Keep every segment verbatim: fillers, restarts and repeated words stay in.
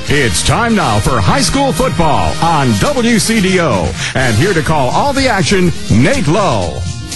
It's time now for high school football on W C D O. And here to call all the action, Nate Lowe.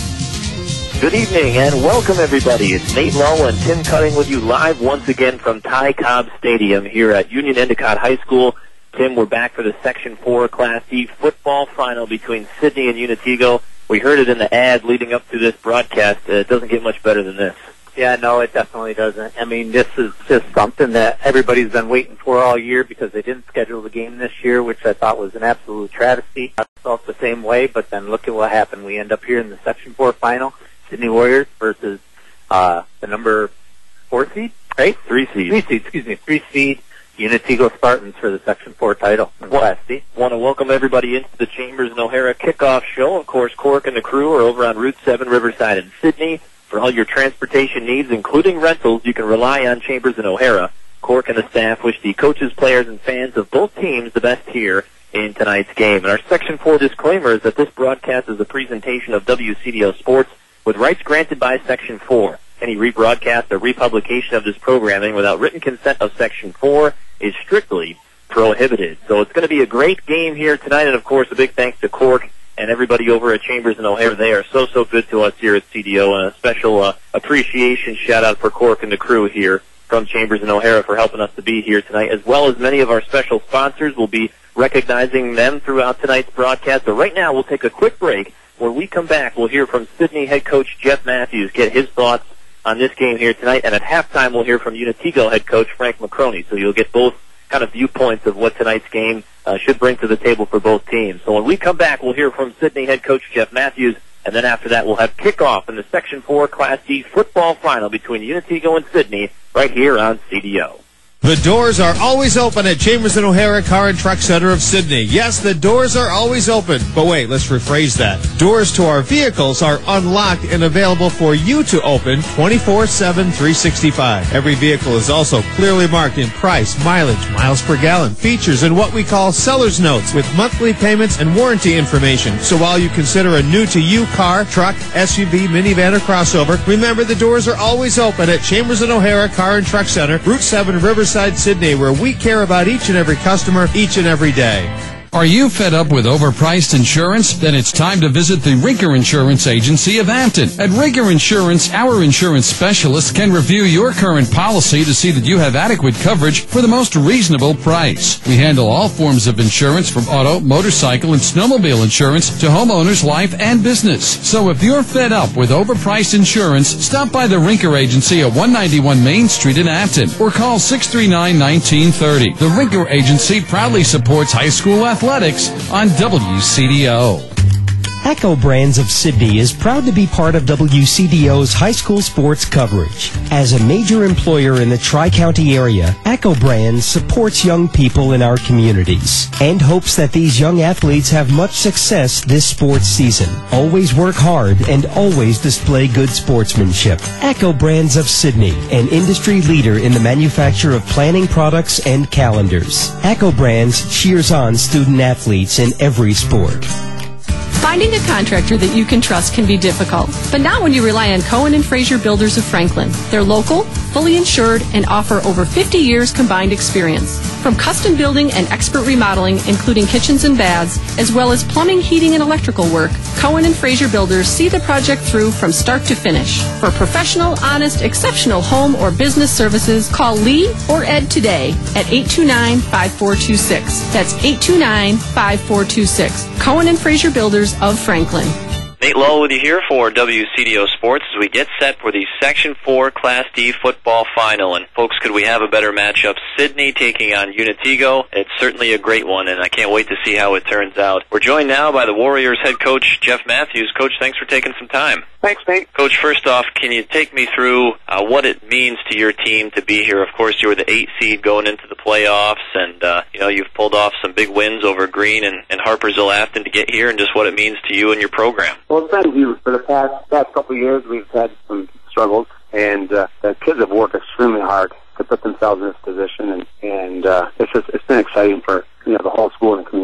Good evening and welcome everybody. It's Nate Lowe and Tim Cutting with you live once again from Ty Cobb Stadium here at Union Endicott High School. Tim, we're back for the Section four Class D football final between Sidney and Unitego. We heard it in the ad leading up to this broadcast. Uh, it doesn't get much better than this. Yeah, no, it definitely doesn't. I mean, this is just something that everybody's been waiting for all year because they didn't schedule the game this year, which I thought was an absolute travesty. I felt the same way, but then look at what happened. We end up here in the Section four final, Sidney Warriors versus uh, the number four seed, right? Three seed. Three seed, excuse me, three seed Unitego Spartans for the Section four title in Class D. Want to welcome everybody into the Chambers and O'Hara kickoff show. Of course, Cork and the crew are over on Route seven, Riverside in Sidney. For all your transportation needs, including rentals, you can rely on Chambers and O'Hara. Cork and the staff wish the coaches, players, and fans of both teams the best here in tonight's game. And our Section four disclaimer is that this broadcast is a presentation of W C D O Sports with rights granted by Section four. Any rebroadcast or republication of this programming without written consent of Section four is strictly prohibited. So it's going to be a great game here tonight, and, of course, a big thanks to Cork and everybody over at Chambers and O'Hara. They are so, so good to us here at C D O, and a special uh, appreciation shout-out for Cork and the crew here from Chambers and O'Hara for helping us to be here tonight, as well as many of our special sponsors. We'll be recognizing them throughout tonight's broadcast. But right now, we'll take a quick break. When we come back, we'll hear from Sidney head coach Jeff Matthews, get his thoughts on this game here tonight, and at halftime, we'll hear from Unitego head coach Frank McCroney. So you'll get both kind of viewpoints of what tonight's game uh, should bring to the table for both teams. So when we come back, we'll hear from Sidney head coach Jeff Matthews, and then after that, we'll have kickoff in the Section four Class D football final between Unitego and Sidney right here on C D O. The doors are always open at Chambers and O'Hara Car and Truck Center of Sidney. Yes, the doors are always open. But wait, let's rephrase that. Doors to our vehicles are unlocked and available for you to open twenty-four seven, three sixty-five. Every vehicle is also clearly marked in price, mileage, miles per gallon, features, and what we call seller's notes with monthly payments and warranty information. So while you consider a new-to-you car, truck, S U V, minivan, or crossover, remember the doors are always open at Chambers and O'Hara Car and Truck Center, Route seven, Riverside, Sidney, where we care about each and every customer each and every day. Are you fed up with overpriced insurance? Then it's time to visit the Rinker Insurance Agency of Hampton. At Rinker Insurance, our insurance specialists can review your current policy to see that you have adequate coverage for the most reasonable price. We handle all forms of insurance from auto, motorcycle, and snowmobile insurance to homeowners, life, and business. So if you're fed up with overpriced insurance, stop by the Rinker Agency at one ninety-one Main Street in Hampton or call six three nine, one nine three zero. The Rinker Agency proudly supports high school athletics. Athletics on W C D O. Echo Brands of Sidney is proud to be part of W C D O's high school sports coverage. As a major employer in the Tri-County area, Echo Brands supports young people in our communities and hopes that these young athletes have much success this sports season. Always work hard and always display good sportsmanship. Echo Brands of Sidney, an industry leader in the manufacture of planning products and calendars. Echo Brands cheers on student athletes in every sport. Finding a contractor that you can trust can be difficult, but not when you rely on Cohen and Fraser Builders of Franklin. They're local, fully insured, and offer over fifty years combined experience. From custom building and expert remodeling, including kitchens and baths, as well as plumbing, heating, and electrical work, Cohen and Fraser Builders see the project through from start to finish. For professional, honest, exceptional home or business services, call Lee or Ed today at eight two nine, five four two six. That's eight two nine, five four two six. Cohen and Fraser Builders of Franklin. Nate Lowe with you here for W C D O Sports as we get set for the Section four Class D football final. And, folks, could we have a better matchup? Sidney taking on Unitego. It's certainly a great one, and I can't wait to see how it turns out. We're joined now by the Warriors head coach, Jeff Matthews. Coach, thanks for taking some time. Thanks, Nate. Coach, first off, can you take me through uh, what it means to your team to be here? Of course, you were the eight seed going into the playoffs, and uh, you know you've pulled off some big wins over Green and, and Harpersville Afton to get here, and just what it means to you and your program. Well, it's been huge. For the past past couple of years, we've had some struggles, and uh, the kids have worked extremely hard to put themselves in this position, and and uh, it's just it's been exciting for you know the whole school and the community.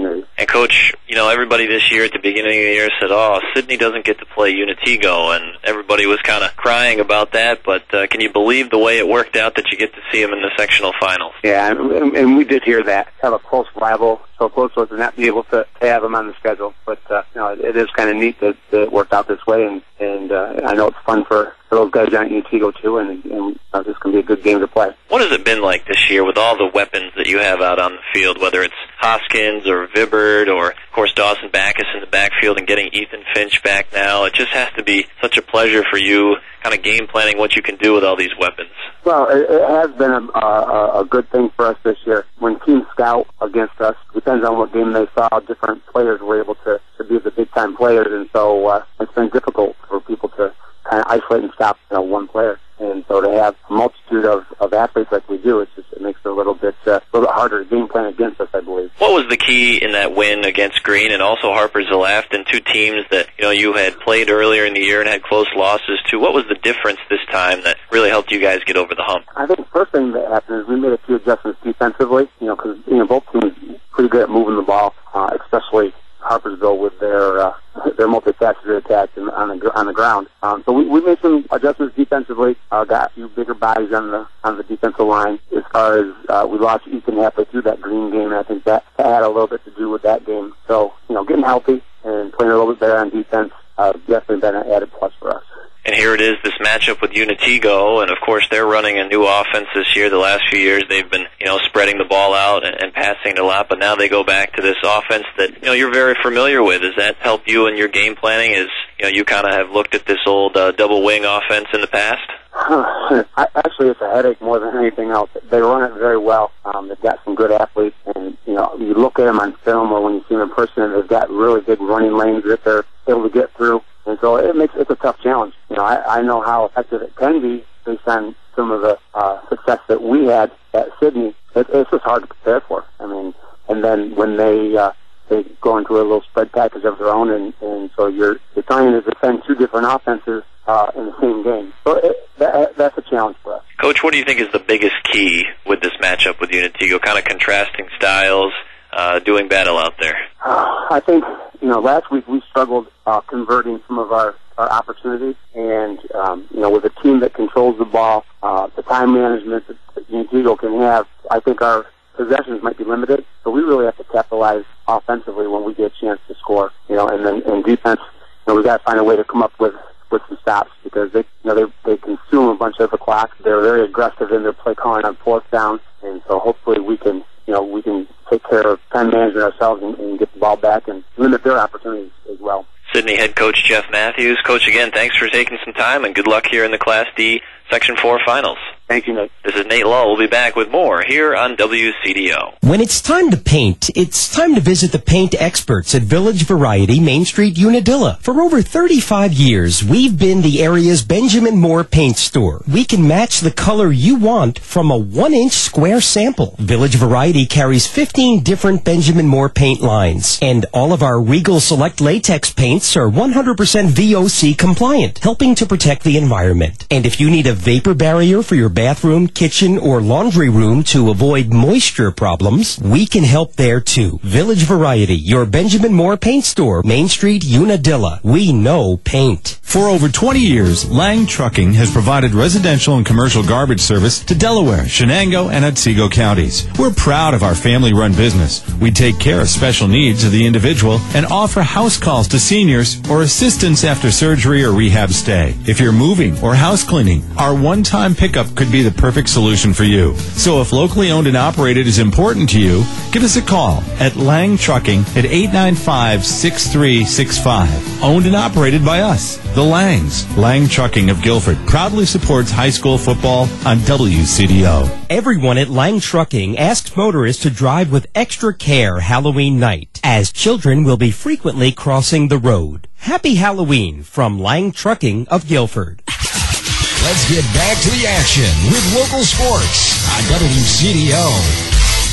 And, Coach, you know, everybody this year at the beginning of the year said, oh, Sidney doesn't get to play Unitigo, and everybody was kind of crying about that, but uh, can you believe the way it worked out that you get to see him in the sectional finals? Yeah, and, and we did hear that. Have a close rival, so close was to not be able to, to have him on the schedule. But, uh, you know, it, it is kind of neat that, that it worked out this way, and, and uh, I know it's fun for, for those guys down at Unitigo, too, and, and uh, this can be a good game to play. What has it been like this year with all the weapons that you have out on the field, whether it's Hoskins or Vibbert or, of course, Dawson Backus in the backfield and getting Ethan Finch back now? It just has to be such a pleasure for you kind of game planning what you can do with all these weapons. Well, it, it has been a, a, a good thing for us this year. When teams scout against us, depends on what game they saw, different players were able to, to be the big-time players, and so uh, it's been difficult for people to kind of isolate and stop, you know, one player. And so to have a multitude of, of athletes like we do, it's just, it makes it a little bit uh, a little bit harder to game plan against us, I believe. What was the key in that win against Green and also Harpers-Zelaft, and two teams that, you know, you had played earlier in the year and had close losses to? What was the difference this time that really helped you guys get over the hump? I think the first thing that happened is we made a few adjustments defensively, you know, because, you know, both teams pretty good at moving the ball, uh, especially Harpersville with their uh, their multifaceted attack on the on the ground. Um, so we, we made some adjustments defensively. Uh, got a few bigger bodies on the on the defensive line. As far as uh, we lost Ethan halfway through that Green game, and I think that, that had a little bit to do with that game. So, you know, getting healthy and playing a little bit better on defense uh, definitely been an added plus for us. And here it is, this matchup with Unitigo, and of course they're running a new offense this year. The last few years they've been, you know, spreading the ball out and, and passing it a lot, but now they go back to this offense that, you know, you're very familiar with. Does that help you in your game planning? Is, you know, you kind of have looked at this old uh, double wing offense in the past? Huh. I, actually, it's a headache more than anything else. They run it very well. Um, they've got some good athletes, and, you know, you look at them on film or when you see them in person, and they've got really big running lanes that they're able to get through. And so it makes it's a tough challenge. You know, I, I know how effective it can be based on some of the uh, success that we had at Sidney. It, it's just hard to prepare for. I mean, and then when they uh, they go into a little spread package of their own, and, and so you're you're trying to defend two different offenses uh, in the same game. So it, that, that's a challenge for us. Coach, what do you think is the biggest key with this matchup with Unitigo? Kind of contrasting styles, uh, doing battle out there. Uh, I think, you know, last week we struggled uh, converting some of our, our opportunities, and, um, you know, with a team that controls the ball, uh, the time management that, that Unitigo can have, I think our possessions might be limited, so we really have to capitalize offensively when we get a chance to score, you know, and then in defense, you know, we've got to find a way to come up with, with some stops, because they, you know, they, they consume a bunch of the clock. They're very aggressive in their play calling on fourth down, and so hopefully we can, you know, we can take care of time management ourselves and, and get the ball back and limit their opportunities as well. Sidney head coach Jeff Matthews. Coach, again, thanks for taking some time, and good luck here in the Class D Section four Finals. Thank you, Nate. This is Nate Lull. We'll be back with more here on W C D O. When it's time to paint, it's time to visit the paint experts at Village Variety, Main Street, Unadilla. For over thirty-five years, we've been the area's Benjamin Moore paint store. We can match the color you want from a one-inch square sample. Village Variety carries fifteen different Benjamin Moore paint lines, and all of our Regal Select latex paints are one hundred percent V O C compliant, helping to protect the environment. And if you need a vapor barrier for your bathroom, kitchen, or laundry room to avoid moisture problems, we can help there too. Village Variety, your Benjamin Moore paint store, Main Street, Unadilla. We know paint. For over twenty years, Lang Trucking has provided residential and commercial garbage service to Delaware, Shenango, and Otsego counties. We're proud of our family-run business. We take care of special needs of the individual and offer house calls to seniors or assistance after surgery or rehab stay. If you're moving or house cleaning, our one-time pickup could be the perfect solution for you. So if locally owned and operated is important to you, give us a call at Lang Trucking at eight nine five, six three six five. Owned and operated by us, the Langs. Lang Trucking of Guilford proudly supports high school football on W C D O. Everyone at Lang Trucking asks motorists to drive with extra care Halloween night, as children will be frequently crossing the road. Happy Halloween from Lang Trucking of Guilford. Let's get back to the action with local sports on W C D O.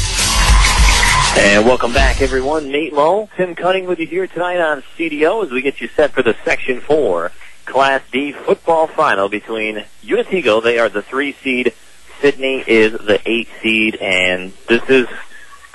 And welcome back, everyone. Nate Lull, Tim Cunning with you here tonight on C D O as we get you set for the Section four Class D football final between Unitigo. They are the three seed. Sidney is the eight seed. And this is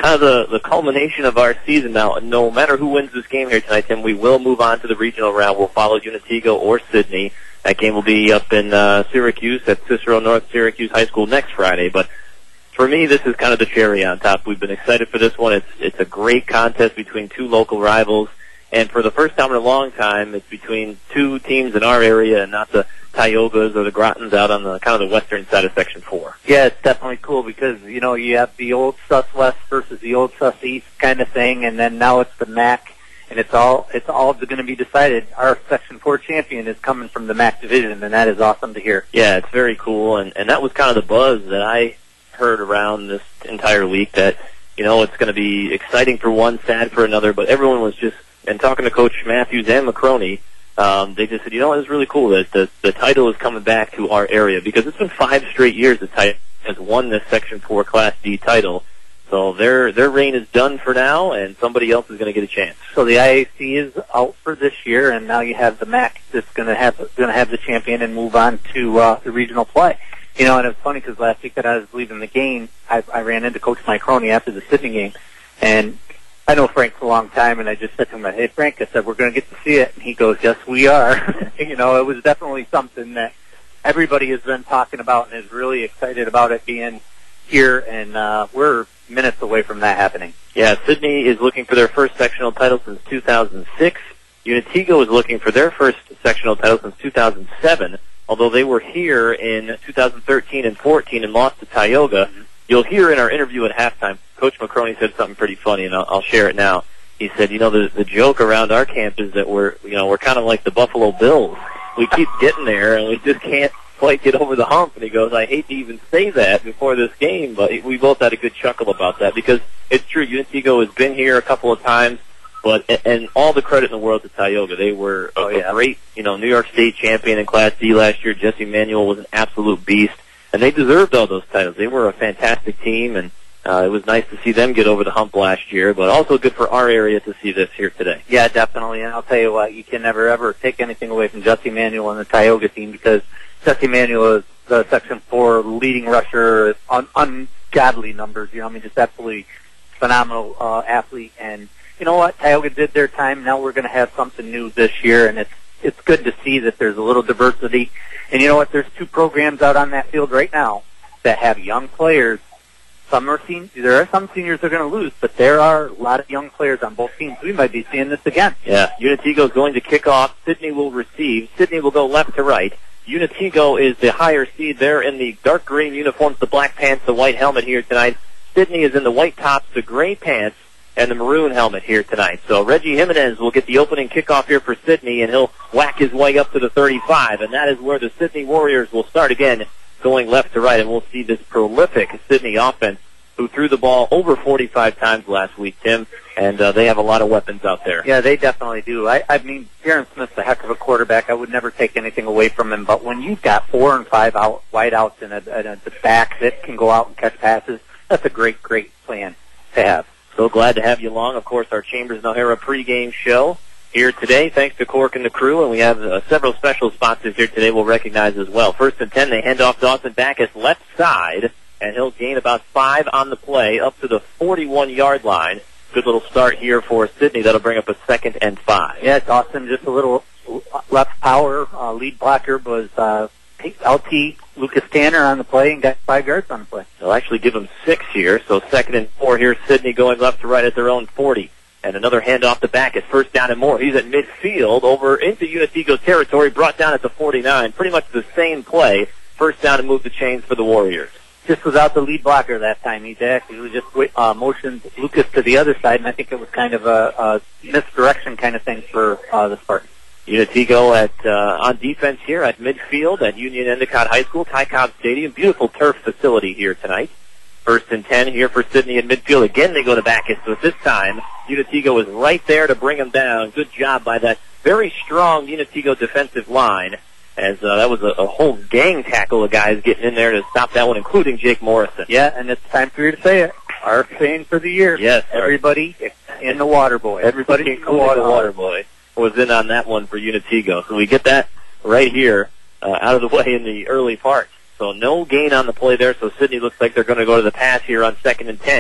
kind of the, the culmination of our season now. No matter who wins this game here tonight, Tim, we will move on to the regional round. We'll follow Unitigo or Sidney. That game will be up in uh, Syracuse at Cicero North Syracuse High School next Friday. But for me, this is kind of the cherry on top. We've been excited for this one. It's it's a great contest between two local rivals. And for the first time in a long time, it's between two teams in our area and not the Tiogas or the Grottons out on the kind of the western side of Section four. Yeah, it's definitely cool because, you know, you have the old Sus West versus the old Sus East kind of thing, and then now it's the M A C, and it's all it's all going to be decided. Our Section four champion is coming from the M A C division, and that is awesome to hear. Yeah, it's very cool, and, and that was kind of the buzz that I heard around this entire week, that, you know, it's going to be exciting for one, sad for another, but everyone was just, and talking to Coach Matthews and McCroney, um, they just said, you know, it's really cool that the, the title is coming back to our area, because it's been five straight years the title has won this Section four Class D title. So their their reign is done for now, and somebody else is going to get a chance. So the I A C is out for this year, and now you have the M A C that's going to have going to have the champion and move on to uh, the regional play. You know, and it's funny because last week that I was leaving the game, I, I ran into Coach Mike Crony after the Sidney game, and I know Frank for a long time, and I just said to him, hey, Frank, I said, we're going to get to see it. And he goes, yes, we are. You know, it was definitely something that everybody has been talking about and is really excited about it being here, and uh, we're minutes away from that happening. Yeah, Sidney is looking for their first sectional title since two thousand six. Unitigo is looking for their first sectional title since two thousand seven, although they were here in two thousand thirteen and fourteen and lost to Tioga. You'll hear in our interview at halftime, Coach McCroney said something pretty funny, and I'll, I'll share it now. He said, you know, the, the joke around our camp is that we're, you know, we're kind of like the Buffalo Bills. We keep getting there, and we just can't quite get over the hump. And he goes, I hate to even say that before this game, but we both had a good chuckle about that, because it's true. Unitigo has been here a couple of times, but and all the credit in the world to Tioga. They were a, oh, yeah. a great, you know, New York State champion in Class D last year. Jesse Manuel was an absolute beast, and they deserved all those titles. They were a fantastic team, and uh, it was nice to see them get over the hump last year, but also good for our area to see this here today. Yeah, definitely, and I'll tell you what, you can never, ever take anything away from Jesse Manuel and the Tioga team, because Jesse Manuel is the Section four leading rusher, un- ungodly numbers, you know, I mean, just absolutely phenomenal uh, athlete, and you know what, Tioga did their time. Now we're going to have something new this year, and it's it's good to see that there's a little diversity. And you know what, there's two programs out on that field right now that have young players. Some are sen- there are some seniors that are going to lose, but there are a lot of young players on both teams. We might be seeing this again. Yeah, Unitigo is going to kick off. Sidney will receive. Sidney will go left to right. Unitigo is the higher seed. They're in the dark green uniforms, the black pants, the white helmet here tonight. Sidney is in the white tops, the gray pants, and the maroon helmet here tonight. So Reggie Jimenez will get the opening kickoff here for Sidney, and he'll whack his way up to the thirty-five, and that is where the Sidney Warriors will start again, going left to right, and we'll see this prolific Sidney offense, who threw the ball over forty-five times last week, Tim, and uh, they have a lot of weapons out there. Yeah, they definitely do. I, I mean, Aaron Smith's a heck of a quarterback. I would never take anything away from him, but when you've got four and five out, wide outs and a, and a back that can go out and catch passes, that's a great, great plan to have. So glad to have you along. Of course, our Chambers and O'Hara pregame show here today, thanks to Cork and the crew, and we have uh, several special sponsors here today we'll recognize as well. First and ten, they hand off Dawson Backus left side, and he'll gain about five on the play up to the forty-one-yard line. Good little start here for Sidney. That'll bring up a second and five. Yeah, Dawson just a little left power. Uh, lead blocker was uh, L T Lucas Tanner on the play and got five yards on the play. They'll actually give him six here, so second and four here. Sidney going left to right at their own forty. And another handoff to back at first down and more. He's at midfield over into Unitigo territory, brought down at the forty-nine. Pretty much the same play. First down and move the chains for the Warriors. Just without the lead blocker that time. He actually just uh, motioned Lucas to the other side, and I think it was kind of a, a misdirection kind of thing for uh, the Spartans. Unitigo at uh, on defense here at midfield at Union Endicott High School, Ty Cobb Stadium. Beautiful turf facility here tonight. First and ten here for Sidney in midfield. Again, they go to Backus, but this time Unitigo is right there to bring him down. Good job by that very strong Unitigo defensive line, as uh, that was a, a whole gang tackle of guys getting in there to stop that one, including Jake Morrison. Yeah, and it's time for you to say it. Our saying for the year. Yes. Everybody in the water boy. Everybody in the water, water boy was in on that one for Unitigo. So we get that right here uh, out of the way in the early part. So no gain on the play there, so Sidney looks like they're going to go to the pass here on second and ten.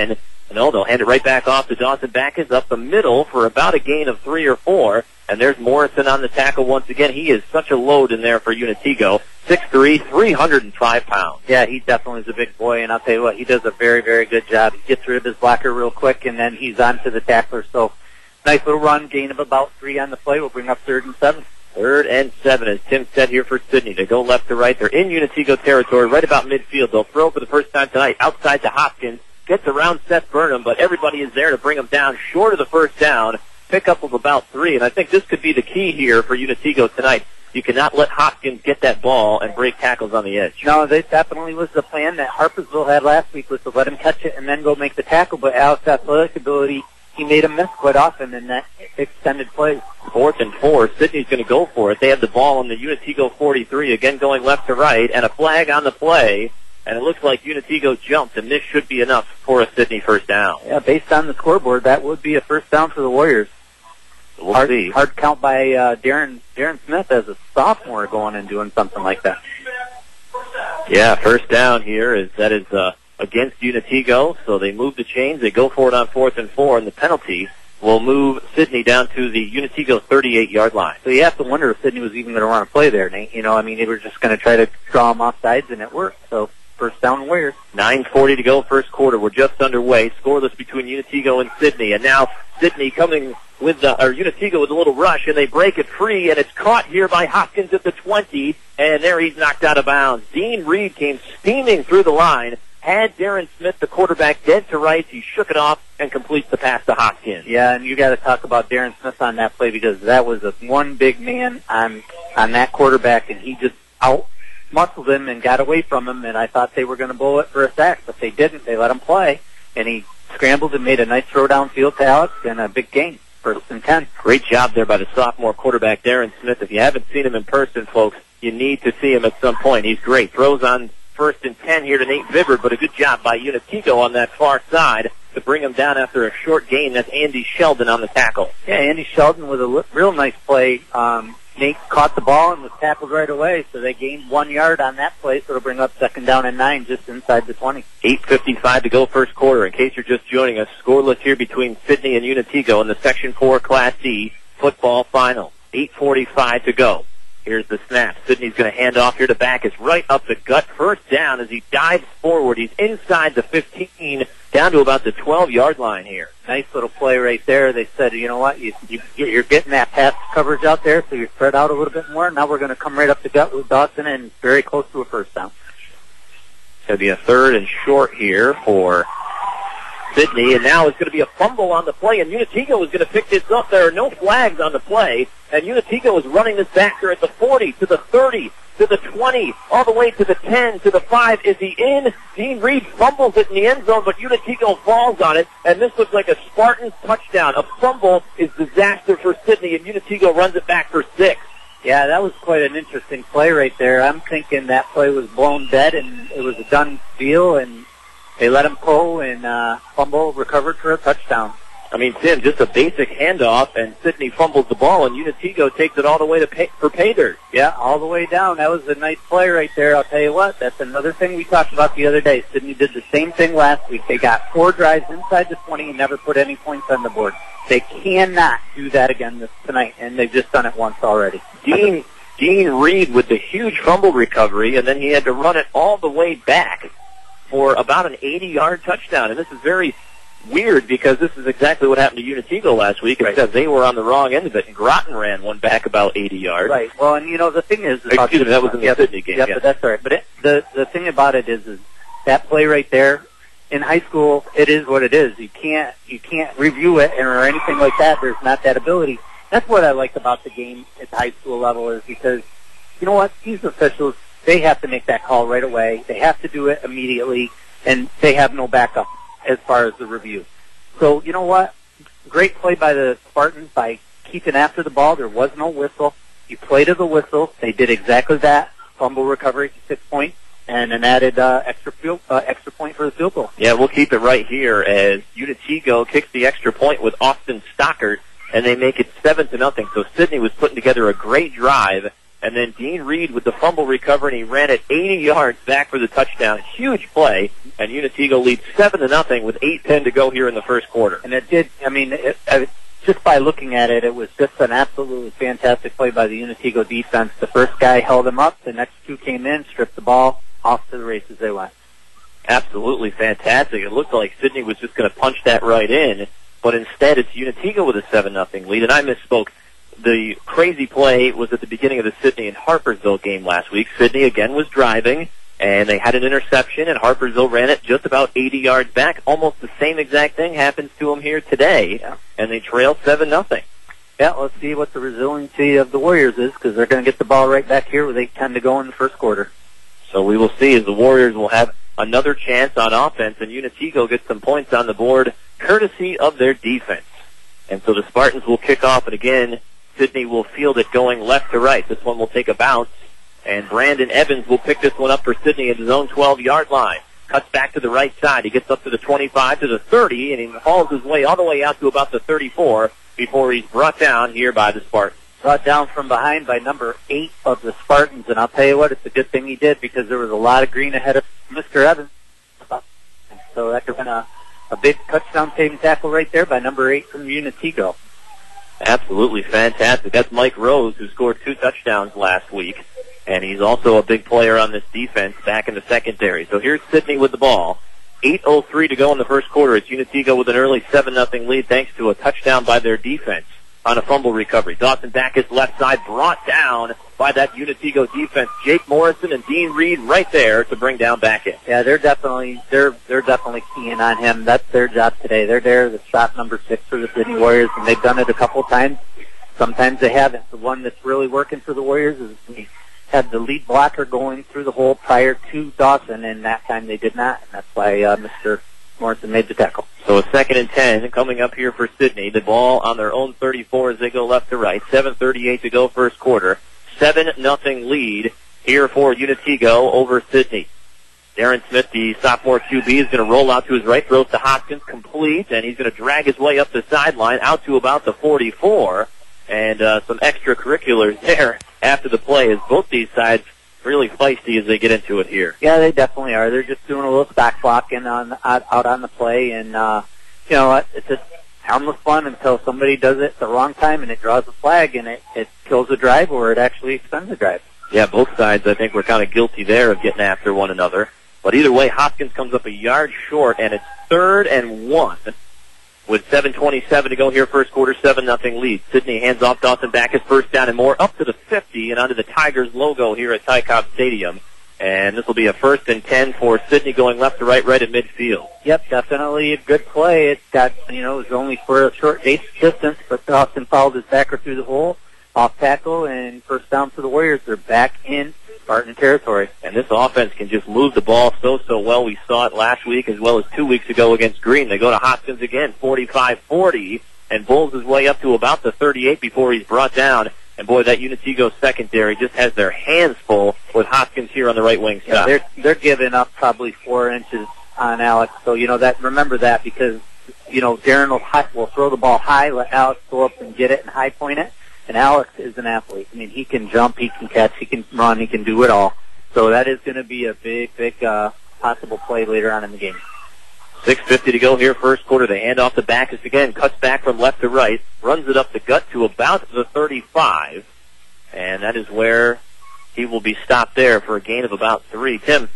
No, they'll hand it right back off to Dawson Backens up the middle for about a gain of three or four. And there's Morrison on the tackle once again. He is such a load in there for Unitigo. six three, three hundred five pounds. Yeah, he definitely is a big boy, and I'll tell you what, he does a very, very good job. He gets rid of his blocker real quick, and then he's on to the tackler. So, nice little run, gain of about three on the play. We'll bring up third and seven. Third and seven, as Tim said here for Sidney. They go left to right. They're in Unitigo territory, right about midfield. They'll throw for the first time tonight outside to Hopkins. Gets around Seth Burnham, but everybody is there to bring him down short of the first down. Pickup of about three, and I think this could be the key here for Unitigo tonight. You cannot let Hopkins get that ball and break tackles on the edge. No, that definitely was the plan that Harpersville had last week, was to let him catch it and then go make the tackle, but Alex's athletic ability, he made him miss quite often in that extended play. Fourth and four, Sidney's going to go for it. They have the ball on the Unitigo forty-three, again going left to right, and a flag on the play. And it looks like Unitigo jumped, and this should be enough for a Sidney first down. Yeah, based on the scoreboard, that would be a first down for the Warriors. So we'll hard, see. Hard count by uh, Darren Darren Smith as a sophomore going and doing something like that. Yeah, first down here is that is uh, against Unitigo, so they move the chains. They go for it on fourth and four, and the penalty will move Sidney down to the Unitigo thirty-eight-yard line. So you have to wonder if Sidney was even going to run a play there, Nate. You know, I mean, they were just going to try to draw him off sides, and it worked. So first down Warriors. nine forty to go, first quarter. We're just underway. Scoreless between Unitigo and Sidney. And now Sidney coming with the, or Unitigo with a little rush, and they break it free, and it's caught here by Hopkins at the twenty, and there he's knocked out of bounds. Dean Reed came steaming through the line, had Darren Smith, the quarterback, dead to rights. He shook it off and completes the pass to Hopkins. Yeah, and you got to talk about Darren Smith on that play, because that was a one big man on on that quarterback, and he just out muscled him and got away from him, and I thought they were going to blow it for a sack, but they didn't. They let him play, and he scrambled and made a nice throw downfield to Alex, and a big gain, first and ten. Great job there by the sophomore quarterback, Darren Smith. If you haven't seen him in person, folks, you need to see him at some point. He's great. Throws on first and ten here to Nate Vibert, but a good job by Unitigo on that far side to bring him down after a short gain. That's Andy Sheldon on the tackle. Yeah, Andy Sheldon with a real nice play. Um, Nate caught the ball and was tackled right away, so they gained one yard on that play, so it'll bring up second down and nine just inside the twenty. eight fifty-five to go, first quarter. In case you're just joining us, scoreless here between Sidney and Unitigo in the Section four Class D football final. eight forty-five to go. Here's the snap. Sidney's going to hand off here to Backus right up the gut. First down as he dives forward. He's inside the fifteen, down to about the twelve-yard line here. Nice little play right there. They said, you know what, you, you, you're getting that pass coverage out there, so you're spread out a little bit more. Now we're going to come right up the gut with Dawson and very close to a first down. It's going to be a third and short here for Sidney, and now it's going to be a fumble on the play, and Unitigo is going to pick this up. There are no flags on the play, and Unitigo is running this back there at the forty, to the thirty, to the twenty, all the way to the ten, to the five. Is he in? Dean Reed fumbles it in the end zone, but Unitigo falls on it, and this looks like a Spartan touchdown. A fumble is disaster for Sidney, and Unitigo runs it back for six. Yeah, that was quite an interesting play right there. I'm thinking that play was blown dead, and it was a done deal, and they let him pull and uh, fumble, recovered for a touchdown. I mean, Tim, just a basic handoff, and Sidney fumbles the ball, and Unitigo takes it all the way to pay, for pay dirt. Yeah, all the way down. That was a nice play right there. I'll tell you what, that's another thing we talked about the other day. Sidney did the same thing last week. They got four drives inside the twenty and never put any points on the board. They cannot do that again this tonight, and they've just done it once already. Dean, Dean Reed with the huge fumble recovery, and then he had to run it all the way back for about an eighty-yard touchdown. And this is very weird because this is exactly what happened to Unitigo last week, right, except they were on the wrong end of it, and Groton ran one back about eighty yards. Right. Well, and, you know, the thing is... Excuse me, that was in the yep, Sidney game. Yep, yeah, but that's all right. But it, the, the thing about it is, is that play right there, in high school, it is what it is. You can't you can't review it or anything like that. There's not that ability. That's what I like about the game at the high school level, is because, you know what, these officials, they have to make that call right away. They have to do it immediately, and they have no backup as far as the review. So, you know what? Great play by the Spartans by keeping after the ball. There was no whistle. You play to the whistle. They did exactly that. Fumble recovery, six points, and an added uh, extra field, uh, extra point for the field goal. Yeah, we'll keep it right here as Unitigo kicks the extra point with Austin Stockert, and they make it seven to nothing. So Sidney was putting together a great drive, And then Dean Reed with the fumble recovery, and he ran it eighty yards back for the touchdown. Huge play, and Unitego leads seven to nothing with eight ten to go here in the first quarter. And it did, I mean, it, it, just by looking at it, it was just an absolutely fantastic play by the Unitego defense. The first guy held him up, the next two came in, stripped the ball, off to the races they went. Absolutely fantastic. It looked like Sidney was just going to punch that right in, but instead it's Unitego with a seven nothing lead, and I misspoke. The crazy play was at the beginning of the Sidney and Harpersville game last week. Sidney again was driving, and they had an interception, and Harpersville ran it just about eighty yards back. Almost the same exact thing happens to them here today, yeah. and they trail seven nothing. Yeah, let's see what the resiliency of the Warriors is, because they're going to get the ball right back here with eight ten to go in the first quarter. So we will see as the Warriors will have another chance on offense, and Unitego gets some points on the board courtesy of their defense. And so the Spartans will kick off, and again, Sidney will field it going left to right. This one will take a bounce, and Brandon Evans will pick this one up for Sidney at his own twelve-yard line. Cuts back to the right side. He gets up to the twenty-five, to the thirty, and he hauls his way all the way out to about the thirty-four before he's brought down here by the Spartans. Brought down from behind by number eight of the Spartans, and I'll tell you what, it's a good thing he did, because there was a lot of green ahead of Mister Evans. So that could have been a, a big touchdown-saving tackle right there by number eight from Unitego. Absolutely fantastic. That's Mike Rose, who scored two touchdowns last week, and he's also a big player on this defense back in the secondary. So here's Sidney with the ball. eight oh three to go in the first quarter. It's Unitego with an early seven nothing lead thanks to a touchdown by their defense on a fumble recovery. Dawson Backus left side, brought down by that Unitego defense. Jake Morrison and Dean Reed right there to bring down Backus. Yeah, they're definitely they're they're definitely keying on him. That's their job today. They're there, the shot number six for the Sidney Warriors, and they've done it a couple of times. Sometimes they haven't. The one that's really working for the Warriors is we had the lead blocker going through the hole prior to Dawson, and that time they did not, and that's why uh, Mister Morrison made the tackle. So a second and ten coming up here for Sidney. The ball on their own thirty-four as they go left to right. seven thirty-eight to go first quarter. seven nothing lead here for Unitego over Sidney. Darren Smith, the sophomore Q B, is going to roll out to his right, throws to Hoskins, complete, and he's going to drag his way up the sideline out to about the forty-four. And uh, some extracurriculars there after the play as both these sides really feisty as they get into it here. Yeah, they definitely are. They're just doing a little back blocking on out, out on the play, and uh, you know what? It's just harmless fun until somebody does it at the wrong time and it draws a flag and it, it kills a drive or it actually extends a drive. Yeah, both sides I think were kind of guilty there of getting after one another. But either way, Hopkins comes up a yard short, and it's third and one with seven twenty-seven to go here first quarter, seven nothing lead. Sidney hands off Dawson Backus, first down and more, up to the fifty and onto the Tigers logo here at Ty Cobb Stadium. And this will be a first and ten for Sidney going left to right, right at midfield. Yep, definitely a good play. It's got, you know, it was only for a short distance, but Dawson followed his backer through the hole, off tackle, and first down for the Warriors. They're back in Spartan territory. And this offense can just move the ball so, so well. We saw it last week as well as two weeks ago against Green. They go to Hopkins again, forty-five forty, and bowls his way up to about the thirty-eight before he's brought down. And boy, that Unitego secondary just has their hands full with Hopkins here on the right wing side. Yeah, they're, they're giving up probably four inches on Alex. So, you know, that remember that because, you know, Darren will, high, will throw the ball high, let Alex go up and get it and high point it. And Alex is an athlete. I mean, he can jump, he can catch, he can run, he can do it all. So that is going to be a big, big uh, possible play later on in the game. six fifty to go here, first quarter. They hand off to Backus again, cuts back from left to right, runs it up the gut to about the thirty-five, and that is where he will be stopped there for a gain of about three. Tim,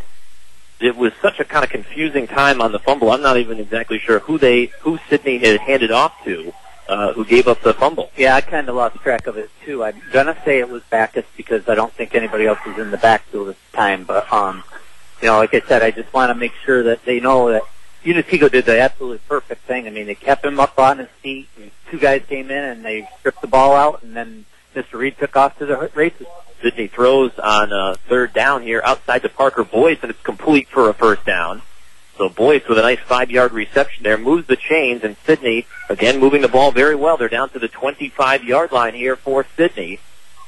it was such a kind of confusing time on the fumble. I'm not even exactly sure who they, who Sidney had handed off to. Uh, who gave up the fumble. Yeah, I kind of lost track of it, too. I'm going to say it was Backus because I don't think anybody else was in the backfield at the time. But, um, you know, like I said, I just want to make sure that they know that Unitego did the absolutely perfect thing. I mean, they kept him up on his feet, and two guys came in, and they stripped the ball out, and then Mister Reed took off to the races. Sidney throws on uh, third down here outside to Parker Boyce, and it's complete for a first down. So Boyce with a nice five-yard reception there moves the chains, and Sidney, again, moving the ball very well. They're down to the twenty-five-yard line here for Sidney.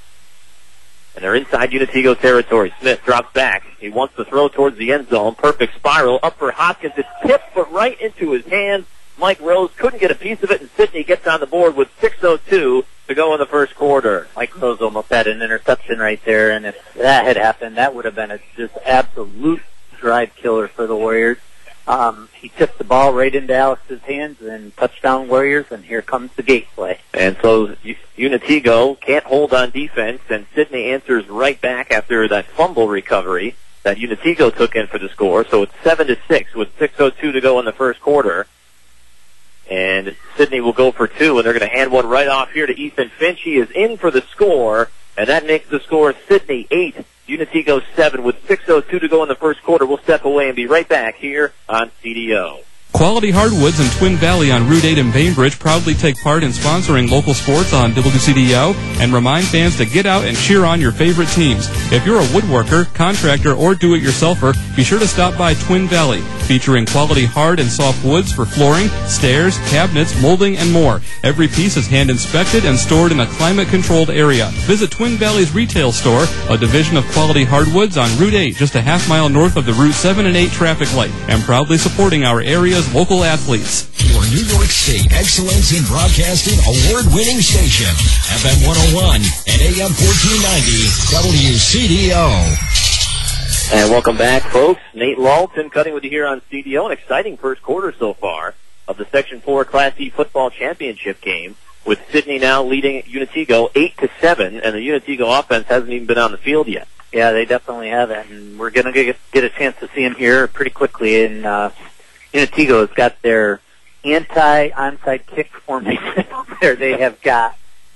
And they're inside Unitego territory. Smith drops back. He wants to throw towards the end zone. Perfect spiral up for Hopkins. It's tipped, but right into his hands. Mike Rose couldn't get a piece of it, and Sidney gets on the board with six oh two to go in the first quarter. Like Rose almost had an interception right there, and if that had happened, that would have been a just absolute drive killer for the Warriors. Um, he tipped the ball right into Alex's hands, and touchdown Warriors, and here comes the gate play. And so Unitigo can't hold on defense, and Sidney answers right back after that fumble recovery that Unitigo took in for the score. So it's seven to six with six oh two to go in the first quarter. And Sidney will go for two, and they're going to hand one right off here to Ethan Finch. He is in for the score, and that makes the score Sidney eight, Unitigo seven. With six oh two to go in the first quarter, we'll step away and be right back here on C D O. Quality Hardwoods in Twin Valley on Route eight in Bainbridge proudly take part in sponsoring local sports on W C D O and remind fans to get out and cheer on your favorite teams. If you're a woodworker, contractor, or do-it-yourselfer, be sure to stop by Twin Valley, featuring quality hard and soft woods for flooring, stairs, cabinets, molding, and more. Every piece is hand-inspected and stored in a climate-controlled area. Visit Twin Valley's retail store, a division of Quality Hardwoods on Route eight, just a half mile north of the Route seven and eight traffic light, and proudly supporting our area's local athletes. Your New York State Excellence in Broadcasting award-winning station, F M one oh one and A M fourteen ninety, W C D O. And welcome back, folks. Nate Lawton cutting with you here on C D O. An exciting first quarter so far of the Section four Class E football championship game, with Sidney now leading Unitigo eight to seven, and the Unitigo offense hasn't even been on the field yet. Yeah, they definitely haven't, and we're going to get, get a chance to see them here pretty quickly. And uh, Unitigo has got their anti-onside kick formation there. They have got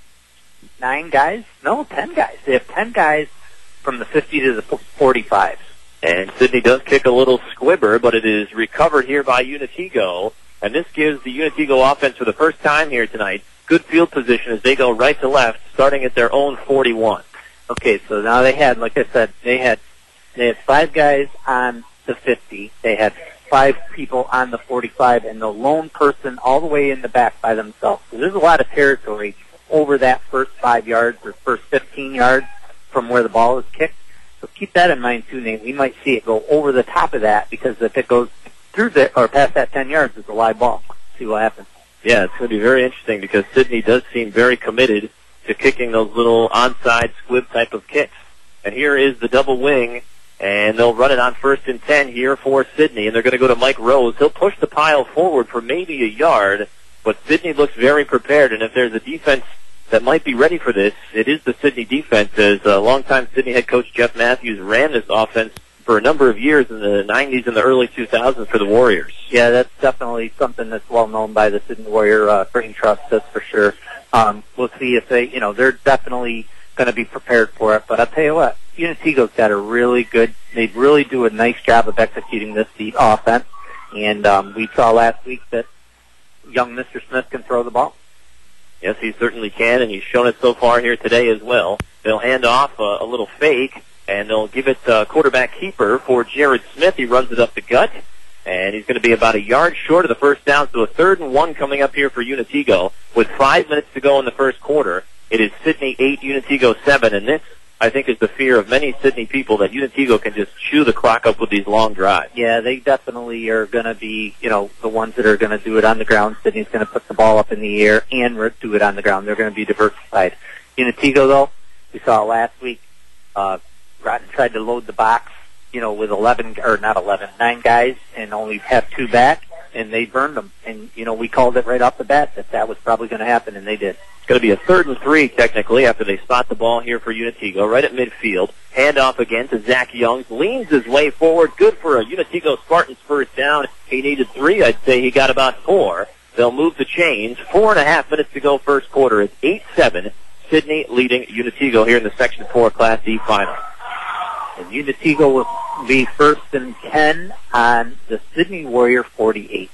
nine guys, no, ten guys. They have ten guys from the fifty to the forty-five. And Sidney does kick a little squibber, but it is recovered here by Unitigo. And this gives the Unitigo offense for the first time here tonight good field position as they go right to left, starting at their own forty-one. Okay, so now they had, like I said, they had they had five guys on the fifty. They had five people on the forty-five, and the lone person all the way in the back by themselves. So there's a lot of territory over that first five yards or first fifteen yards from where the ball is kicked. So keep that in mind too, Nate. We might see it go over the top of that, because if it goes through the, or past that ten yards, it's a live ball. See what happens. Yeah, it's going to be very interesting, because Sidney does seem very committed to kicking those little onside squib type of kicks. And here is the double wing, and they'll run it on first and ten here for Sidney, and they're going to go to Mike Rose. He'll push the pile forward for maybe a yard, but Sidney looks very prepared, and if there's a defense that might be ready for this, it is the Sidney defense, as uh, longtime Sidney head coach Jeff Matthews ran this offense for a number of years in the nineties and the early two thousands for the Warriors. Yeah, that's definitely something that's well known by the Sidney Warrior uh, Brain Trust, that's for sure. Um, we'll see if they, you know, they're definitely going to be prepared for it. But I'll tell you what, Unitigo's got a really good, they really do a nice job of executing this deep offense. And um, we saw last week that young Mister Smith can throw the ball. Yes, he certainly can, and he's shown it so far here today as well. They'll hand off a, a little fake, and they'll give it uh, quarterback keeper for Jared Smith. He runs it up the gut, and he's going to be about a yard short of the first down, so a third and one coming up here for Unitigo. With five minutes to go in the first quarter, it is Sidney eight, Unitigo seven, and this, I think, is the fear of many Sidney people, that Unitigo can just chew the clock up with these long drives. Yeah, they definitely are going to be, you know, the ones that are going to do it on the ground. Sidney's going to put the ball up in the air and do it on the ground. They're going to be diversified. Unitigo, though, we saw last week, uh, Groton tried to load the box, you know, with eleven, or not eleven, nine guys, and only have two back, and they burned them. And, you know, we called it right off the bat that that was probably going to happen, and they did. It's going to be a third and three, technically, after they spot the ball here for Unitigo, right at midfield. Handoff again to Zach Youngs. Leans his way forward. Good for a Unitigo Spartans first down. He needed three. I'd say he got about four. They'll move the chains. Four and a half minutes to go first quarter. It's eight seven. Sidney leading Unitigo here in the Section four Class E final. And Unitigo will be first and ten on the Sidney Warrior forty-eight.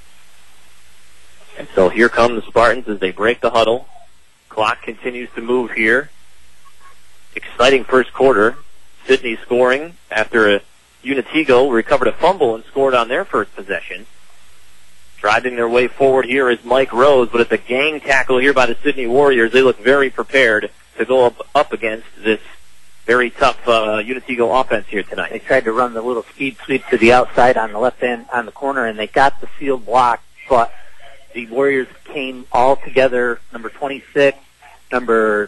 And so here come the Spartans as they break the huddle. Clock continues to move here. Exciting first quarter. Sidney scoring after a Unitigo recovered a fumble and scored on their first possession. Driving their way forward here is Mike Rose, but it's a gang tackle here by the Sidney Warriors. They look very prepared to go up, up against this very tough uh, Unitigo offense here tonight. They tried to run the little speed sweep to the outside on the left end, on the corner, and they got the field blocked, but the Warriors came all together, number twenty-six, number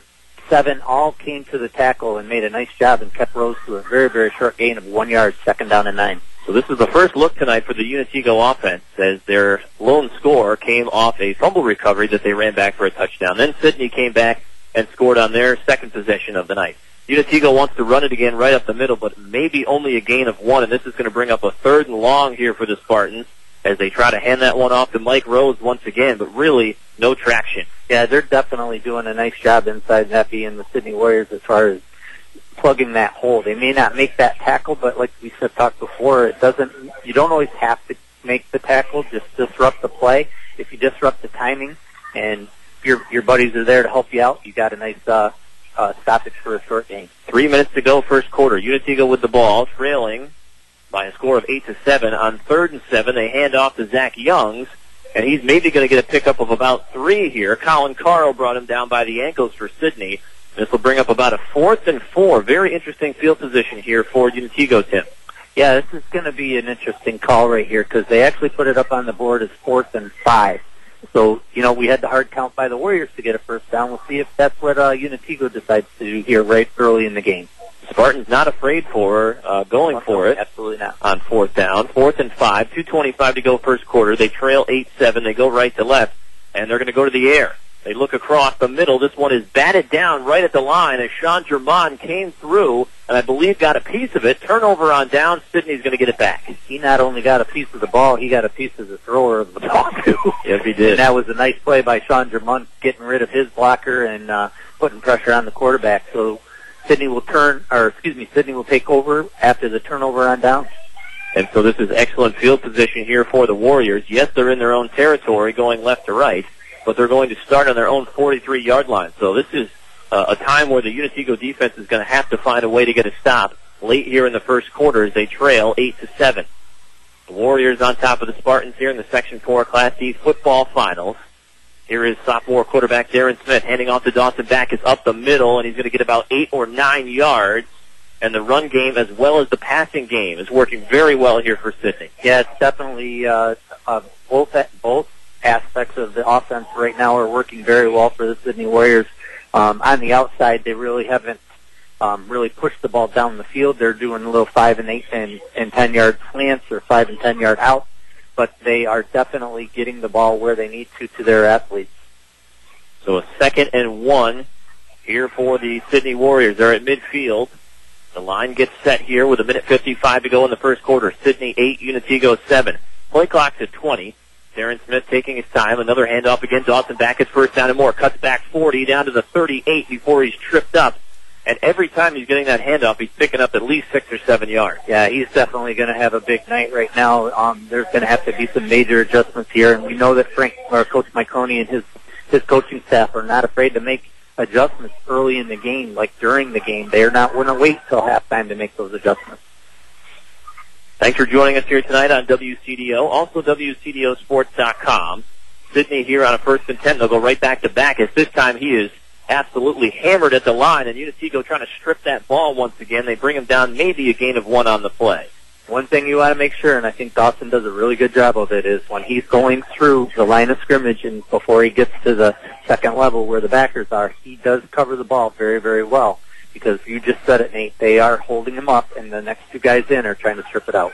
seven all came to the tackle and made a nice job and kept Rose to a very, very short gain of one yard, second down and nine. So this is the first look tonight for the Unitigo offense, as their lone score came off a fumble recovery that they ran back for a touchdown. Then Sidney came back and scored on their second possession of the night. Unitigo wants to run it again right up the middle, but maybe only a gain of one, and this is going to bring up a third and long here for the Spartans as they try to hand that one off to Mike Rose once again, but really no traction. Yeah, they're definitely doing a nice job inside Neppy and the Sidney Warriors as far as plugging that hole. They may not make that tackle, but like we said, talked before, it doesn't. You don't always have to make the tackle. Just disrupt the play. If you disrupt the timing, and your your buddies are there to help you out, you got a nice uh, uh, stoppage for a short game. Three minutes to go, first quarter. Unitigo with the ball, trailing by a score of eight to seven. On third and seven, they hand off to Zach Youngs, and he's maybe going to get a pickup of about three here. Colin Carl brought him down by the ankles for Sidney. This will bring up about a fourth and four. Very interesting field position here for Unitigo, Tim. Yeah, this is going to be an interesting call right here because they actually put it up on the board as fourth and five. So, you know, we had the hard count by the Warriors to get a first down. We'll see if that's what uh, Unitigo decides to do here right early in the game. Spartans not afraid for uh, going for it. Absolutely not. On fourth down. Fourth and five. two twenty-five to go first quarter. They trail eight seven. They go right to left, and they're going to go to the air. They look across the middle. This one is batted down right at the line as Sean Germán came through and I believe got a piece of it. Turnover on down. Sidney's going to get it back. He not only got a piece of the ball, he got a piece of the thrower of the ball, too. Yes, he did. And that was a nice play by Sean Germán, getting rid of his blocker and uh, putting pressure on the quarterback. So Sidney will turn, or excuse me, Sidney will take over after the turnover on down. And so this is excellent field position here for the Warriors. Yes, they're in their own territory going left to right, but they're going to start on their own forty-three-yard line. So this is uh, a time where the Unitigo defense is going to have to find a way to get a stop late here in the first quarter as they trail eight to seven. The Warriors on top of the Spartans here in the Section four Class D football finals. Here is sophomore quarterback Darren Smith handing off to Dawson Backus up the middle, and he's going to get about eight or nine yards. And the run game as well as the passing game is working very well here for Sidney. Yeah, it's definitely uh, uh, both both aspects of the offense right now are working very well for the Sidney Warriors. Um, on the outside, they really haven't um, really pushed the ball down the field. They're doing a little five and eight and, and ten yard slants or five and ten yard outs, but they are definitely getting the ball where they need to to their athletes. So a second and one here for the Sidney Warriors. They're at midfield. The line gets set here with a minute fifty-five to go in the first quarter. Sidney eight, Unitigo seven. Play clock's at twenty. Darren Smith taking his time. Another handoff again. Dawson Backus first down and more. Cuts back forty down to the thirty-eight before he's tripped up. And every time he's getting that handoff, he's picking up at least six or seven yards. Yeah, he's definitely going to have a big night right now. Um, there's going to have to be some major adjustments here, and we know that Frank or Coach Miconi and his his coaching staff are not afraid to make adjustments early in the game, like during the game. They are not going to wait till halftime to make those adjustments. Thanks for joining us here tonight on W C D O, also W C D O sports dot com. Sidney here on a first and ten. They'll go right back to Backus. This time he is absolutely hammered at the line, and Unitigo trying to strip that ball once again. They bring him down, maybe a gain of one on the play. One thing you want to make sure, and I think Dawson does a really good job of it, is when he's going through the line of scrimmage and before he gets to the second level where the backers are, he does cover the ball very, very well. Because you just said it, Nate, they are holding him up, and the next two guys in are trying to strip it out.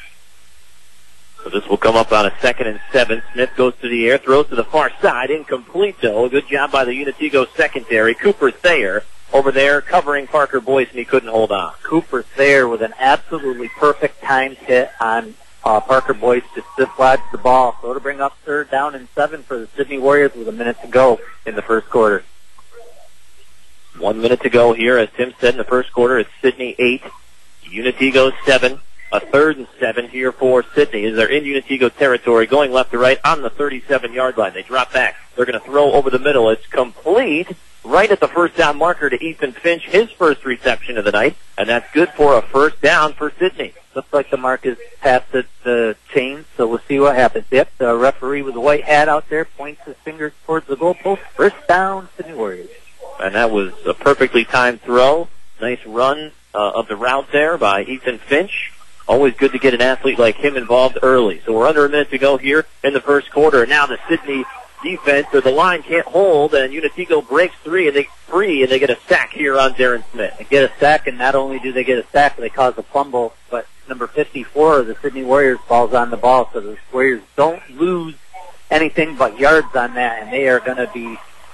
So this will come up on a second and seven. Smith goes to the air, throws to the far side, incomplete though. A good job by the Unitigo secondary. Cooper Thayer over there covering Parker Boyce, and he couldn't hold on. Cooper Thayer with an absolutely perfect timed hit on uh, Parker Boyce to dislodge the ball. So to bring up third down and seven for the Sidney Warriors with a minute to go in the first quarter. One minute to go here, as Tim said in the first quarter. It's Sidney eight, Unitigo seven. A third and seven here for Sidney as they're in Unitigo territory, going left to right on the thirty-seven-yard line. They drop back. They're going to throw over the middle. It's complete right at the first down marker to Ethan Finch, his first reception of the night, and that's good for a first down for Sidney. Looks like the mark is past the, the chain, so we'll see what happens. Yep, the referee with the white hat out there points his finger towards the goalpost. First down, Sidney Warriors. And that was a perfectly timed throw. Nice run uh, of the route there by Ethan Finch. Always good to get an athlete like him involved early. So we're under a minute to go here in the first quarter. And now the Sidney defense, or the line can't hold, and Unitigo breaks three, and they free, and they get a sack here on Darren Smith. They get a sack, and not only do they get a sack, they cause a fumble, but number fifty-four of the Sydney Warriors falls on the ball, so the Warriors don't lose anything but yards on that, and they are going to be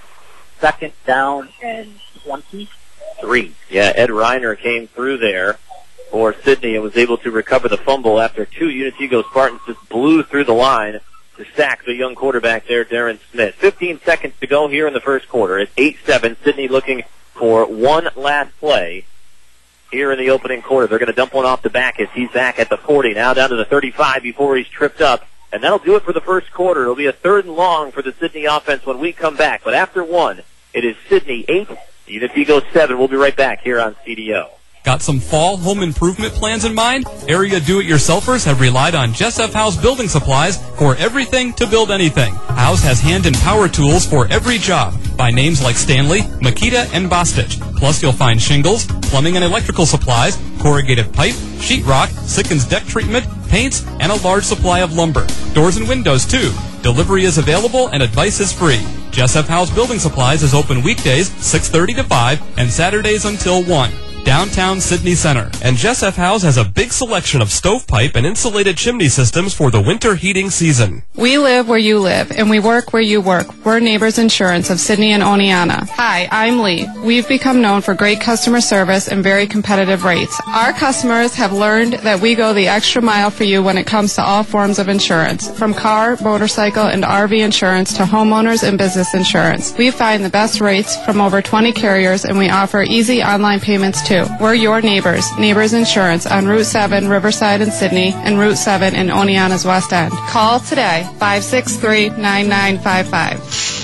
second down and twenty-three. Yeah, Ed Reiner came through there for Sydney and was able to recover the fumble after two Unitigo Spartans just blew through the line to sack the young quarterback there, Darren Smith. fifteen seconds to go here in the first quarter. It's eight seven. Sydney looking for one last play here in the opening quarter. They're going to dump one off the back as he's back at the forty. Now down to the thirty-five before he's tripped up. And that'll do it for the first quarter. It'll be a third and long for the Sydney offense when we come back. But after one, it is Sydney eight, Unitigo seven. We'll be right back here on C D O. Got some fall home improvement plans in mind? Area do-it-yourselfers have relied on Jessup House Building Supplies for everything to build anything. House has hand and power tools for every job by names like Stanley, Makita, and Bostitch. Plus you'll find shingles, plumbing and electrical supplies, corrugated pipe, sheetrock, Sikkens deck treatment, paints, and a large supply of lumber. Doors and windows, too. Delivery is available and advice is free. Jessup House Building Supplies is open weekdays six thirty to five and Saturdays until one. Downtown Sydney Center. And Jessup House has a big selection of stovepipe and insulated chimney systems for the winter heating season. We live where you live, and we work where you work. We're Neighbors Insurance of Sydney and Oneonta. Hi, I'm Lee. We've become known for great customer service and very competitive rates. Our customers have learned that we go the extra mile for you when it comes to all forms of insurance, from car, motorcycle, and R V insurance to homeowners and business insurance. We find the best rates from over twenty carriers, and we offer easy online payments too. We're your neighbors. Neighbors Insurance on Route seven, Riverside in Sydney, and Route seven in Oneonta's West End. Call today, five six three, nine nine five five.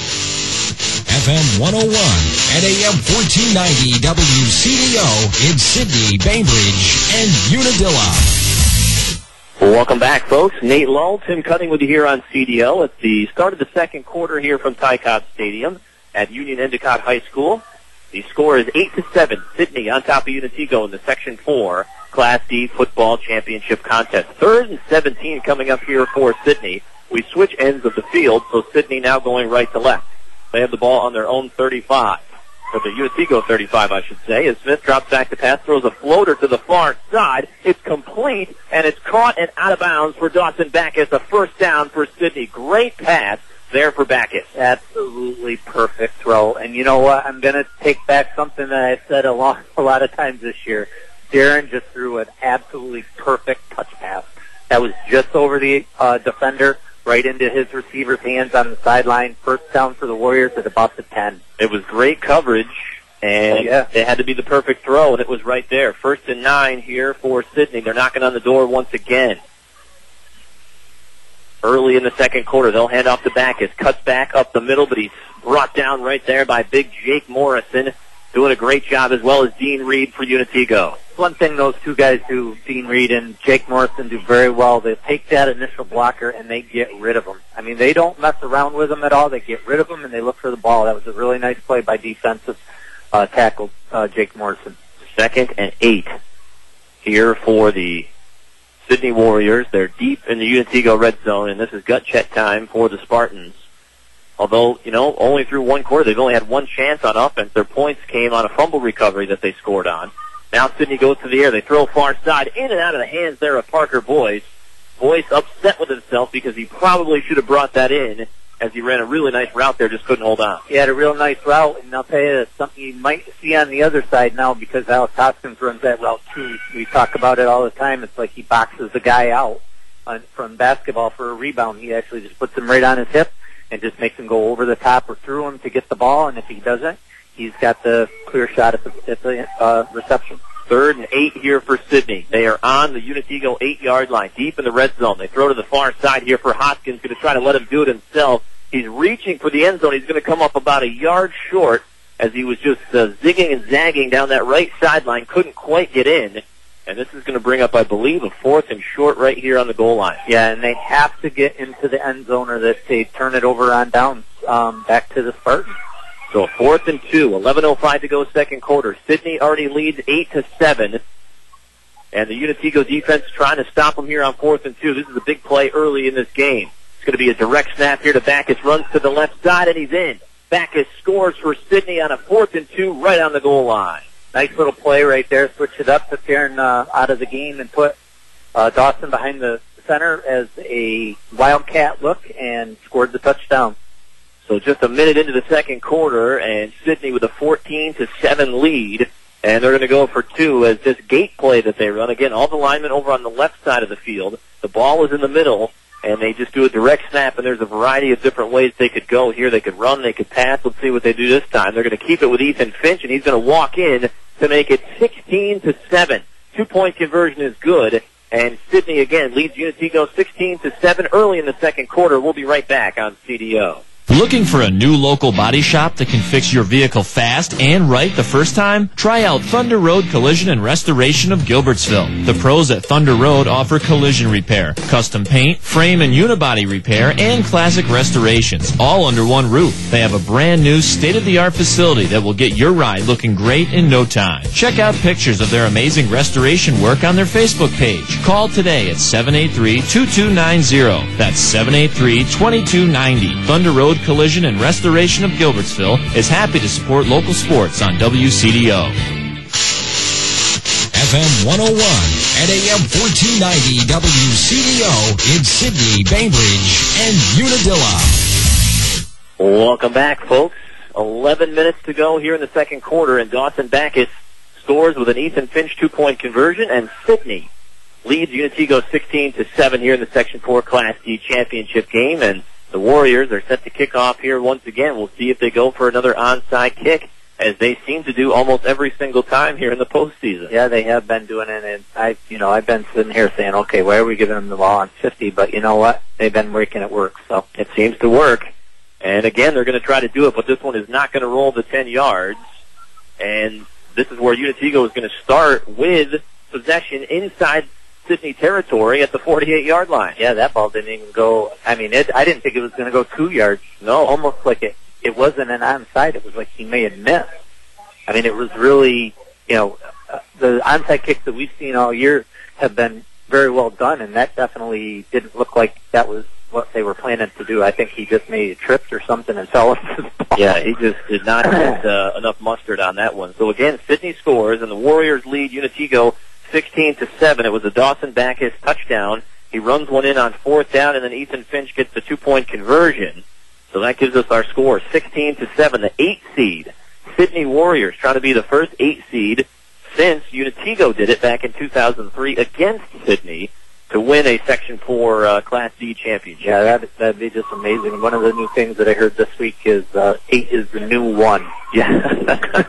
F M one oh one and A M fourteen ninety W C D O in Sydney, Bainbridge, and Unadilla. Well, welcome back, folks. Nate Lull, Tim Cutting with you here on C D O at the start of the second quarter here from Ty Cobb Stadium at Union Endicott High School. The score is eight to seven. Sydney on top of Unitigo in the Section four Class D football championship contest. Third and seventeen coming up here for Sydney. We switch ends of the field, so Sydney now going right to left. They have the ball on their own thirty-five. Or the Unitigo thirty-five, I should say. As Smith drops back to pass, throws a floater to the far side. It's complete, and it's caught and out of bounds for Dawson Backus. A first down for Sydney. Great pass there for Backus. Absolutely perfect throw. And you know what? I'm going to take back something that I've said a lot, a lot of times this year. Darren just threw an absolutely perfect touch pass. That was just over the uh, defender, right into his receiver's hands on the sideline. First down for the Warriors at about the ten. It was great coverage, and yeah. It had to be the perfect throw, and it was right there. First and nine here for Sydney. They're knocking on the door once again. Early in the second quarter, they'll hand off to Backus. Cuts back up the middle, but he's brought down right there by big Jake Morrison, doing a great job, as well as Dean Reed for Unitigo. One thing those two guys do, Dean Reed and Jake Morrison, do very well. They take that initial blocker and they get rid of him. I mean, they don't mess around with him at all. They get rid of him and they look for the ball. That was a really nice play by defensive uh, tackle uh, Jake Morrison. Second and eight here for the Sydney Warriors. They're deep in the Unitigo red zone, and this is gut check time for the Spartans. Although, you know, only through one quarter, they've only had one chance on offense. Their points came on a fumble recovery that they scored on. Now Sydney goes to the air. They throw far side, in and out of the hands there of Parker Boyce. Boyce upset with himself because he probably should have brought that in, as he ran a really nice route there, just couldn't hold on. He had a real nice route, and I'll tell you, it's something you might see on the other side now because Alex Hoskins runs that route too. We talk about it all the time. It's like he boxes the guy out on, from basketball for a rebound. He actually just puts him right on his hip and just makes him go over the top or through him to get the ball, and if he doesn't, he's got the clear shot at the, at the uh, reception. Third and eight here for Sydney. They are on the Unitigo eight-yard line, deep in the red zone. They throw to the far side here for Hoskins, going to try to let him do it himself. He's reaching for the end zone. He's going to come up about a yard short as he was just uh, zigging and zagging down that right sideline. Couldn't quite get in. And this is going to bring up, I believe, a fourth and short right here on the goal line. Yeah, and they have to get into the end zone or that they turn it over on downs um, back to the Spartans. So fourth and two, eleven oh five to go second quarter. Sydney already leads eight to seven. And the Unitigo defense trying to stop them here on fourth and two. This is a big play early in this game. It's going to be a direct snap here to Backus, runs to the left side, and he's in. Backus scores for Sidney on a fourth and two right on the goal line. Nice little play right there. Switch it up, took Aaron uh, out of the game and put uh, Dawson behind the center as a wildcat look and scored the touchdown. So just a minute into the second quarter, and Sidney with a fourteen to seven lead, and they're going to go for two as this gate play that they run. Again, all the linemen over on the left side of the field. The ball is in the middle, and they just do a direct snap, and there's a variety of different ways they could go here. They could run, they could pass. Let's see what they do this time. They're going to keep it with Ethan Finch, and he's going to walk in to make it sixteen to seven. Two-point conversion is good, and Sidney again leads Unitigo sixteen to seven early in the second quarter. We'll be right back on C D O. Looking for a new local body shop that can fix your vehicle fast and right the first time? Try out Thunder Road Collision and Restoration of Gilbertsville. The pros at Thunder Road offer collision repair, custom paint, frame and unibody repair, and classic restorations, all under one roof. They have a brand new state-of-the-art facility that will get your ride looking great in no time. Check out pictures of their amazing restoration work on their Facebook page. Call today at seven eight three, two two nine zero. That's seven eight three, two two nine zero. Thunder Road Collision and Restoration of Gilbertsville is happy to support local sports on W C D O. F M one oh one and A M fourteen ninety W C D O in Sidney, Bainbridge, and Unadilla. Welcome back, folks. eleven minutes to go here in the second quarter, and Dawson Backus scores with an Ethan Finch two-point conversion, and Sidney leads Unitigo sixteen to seven here in the Section four Class D championship game, and the Warriors are set to kick off here once again. We'll see if they go for another onside kick, as they seem to do almost every single time here in the postseason. Yeah, they have been doing it, and I, you know, I've been sitting here saying, okay, why are we giving them the ball on fifty? But you know what? They've been making it work, so it seems to work. And again, they're going to try to do it, but this one is not going to roll the ten yards. And this is where Unitigo is going to start with possession inside Sidney territory at the forty-eight yard line. Yeah, that ball didn't even go. I mean, it, I didn't think it was going to go two yards. No. Almost like it, it wasn't an onside. It was like he may have missed. I mean, it was really, you know, uh, the onside kicks that we've seen all year have been very well done, and that definitely didn't look like that was what they were planning to do. I think he just maybe tripped or something and fell into the ball. Yeah, he just did not get uh, enough mustard on that one. So again, Sidney scores, and the Warriors lead Unitigo sixteen to seven. It was a Dawson Backus touchdown. He runs one in on fourth down, and then Ethan Finch gets the two-point conversion. So that gives us our score, sixteen to seven. The eight seed, Sidney Warriors, trying to be the first eight seed since Unitigo did it back in two thousand three against Sidney to win a Section four uh, Class D championship. Yeah, that, that'd be just amazing. One of the new things that I heard this week is uh, eight is the new one. Yeah.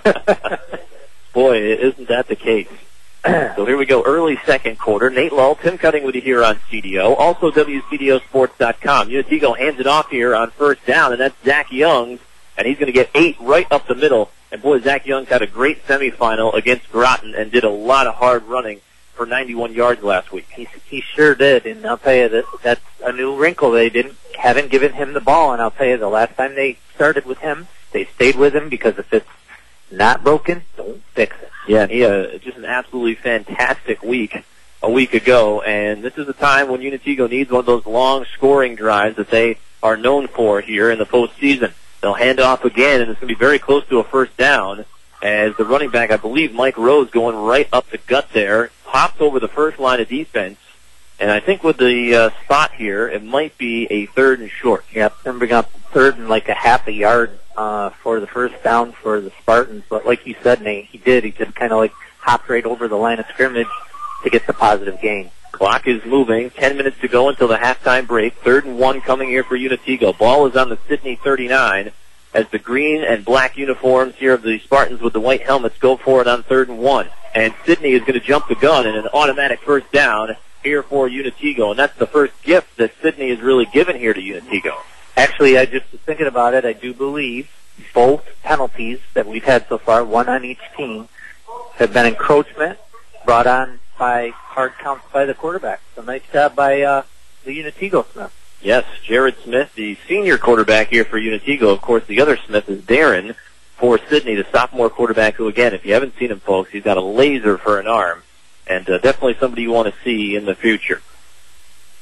Boy, isn't that the case? So here we go, early second quarter. Nate Lull, Tim Cutting with you here on C D O. Also W C D O sports dot com. Unitigo hands it off here on first down, and that's Zach Youngs, and he's going to get eight right up the middle. And boy, Zach Youngs had a great semifinal against Groton and did a lot of hard running for ninety-one yards last week. He, he sure did, and I'll tell you that that's a new wrinkle. They didn't haven't given him the ball, and I'll tell you the last time they started with him, they stayed with him because if it's not broken, don't fix it. Yeah, he had just an absolutely fantastic week a week ago, and this is a time when Unitigo needs one of those long scoring drives that they are known for here in the postseason. They'll hand off again, and it's going to be very close to a first down as the running back, I believe Mike Rose, going right up the gut there, pops over the first line of defense, and I think with the uh, spot here, it might be a third and short. Yep, and bring up third and like a half a yard uh, for the first down for the Spartans. But like you said, Nate, he did. He just kind of like hopped right over the line of scrimmage to get the positive gain. Clock is moving. Ten minutes to go until the halftime break. Third and one coming here for Unitigo. Ball is on the Sidney thirty-nine as the green and black uniforms here of the Spartans with the white helmets go for it on third and one. And Sidney is going to jump the gun and an automatic first down here for Unitigo. And that's the first gift that Sidney has really given here to Unitigo. Actually, I just was thinking about it. I do believe both penalties that we've had so far, one on each team, have been encroachment brought on by hard counts by the quarterback. So nice job by uh, the Unitigo Smith. Yes, Jared Smith, the senior quarterback here for Unitigo. Of course, the other Smith is Darren for Sidney, the sophomore quarterback who, again, if you haven't seen him, folks, he's got a laser for an arm, and uh, definitely somebody you want to see in the future.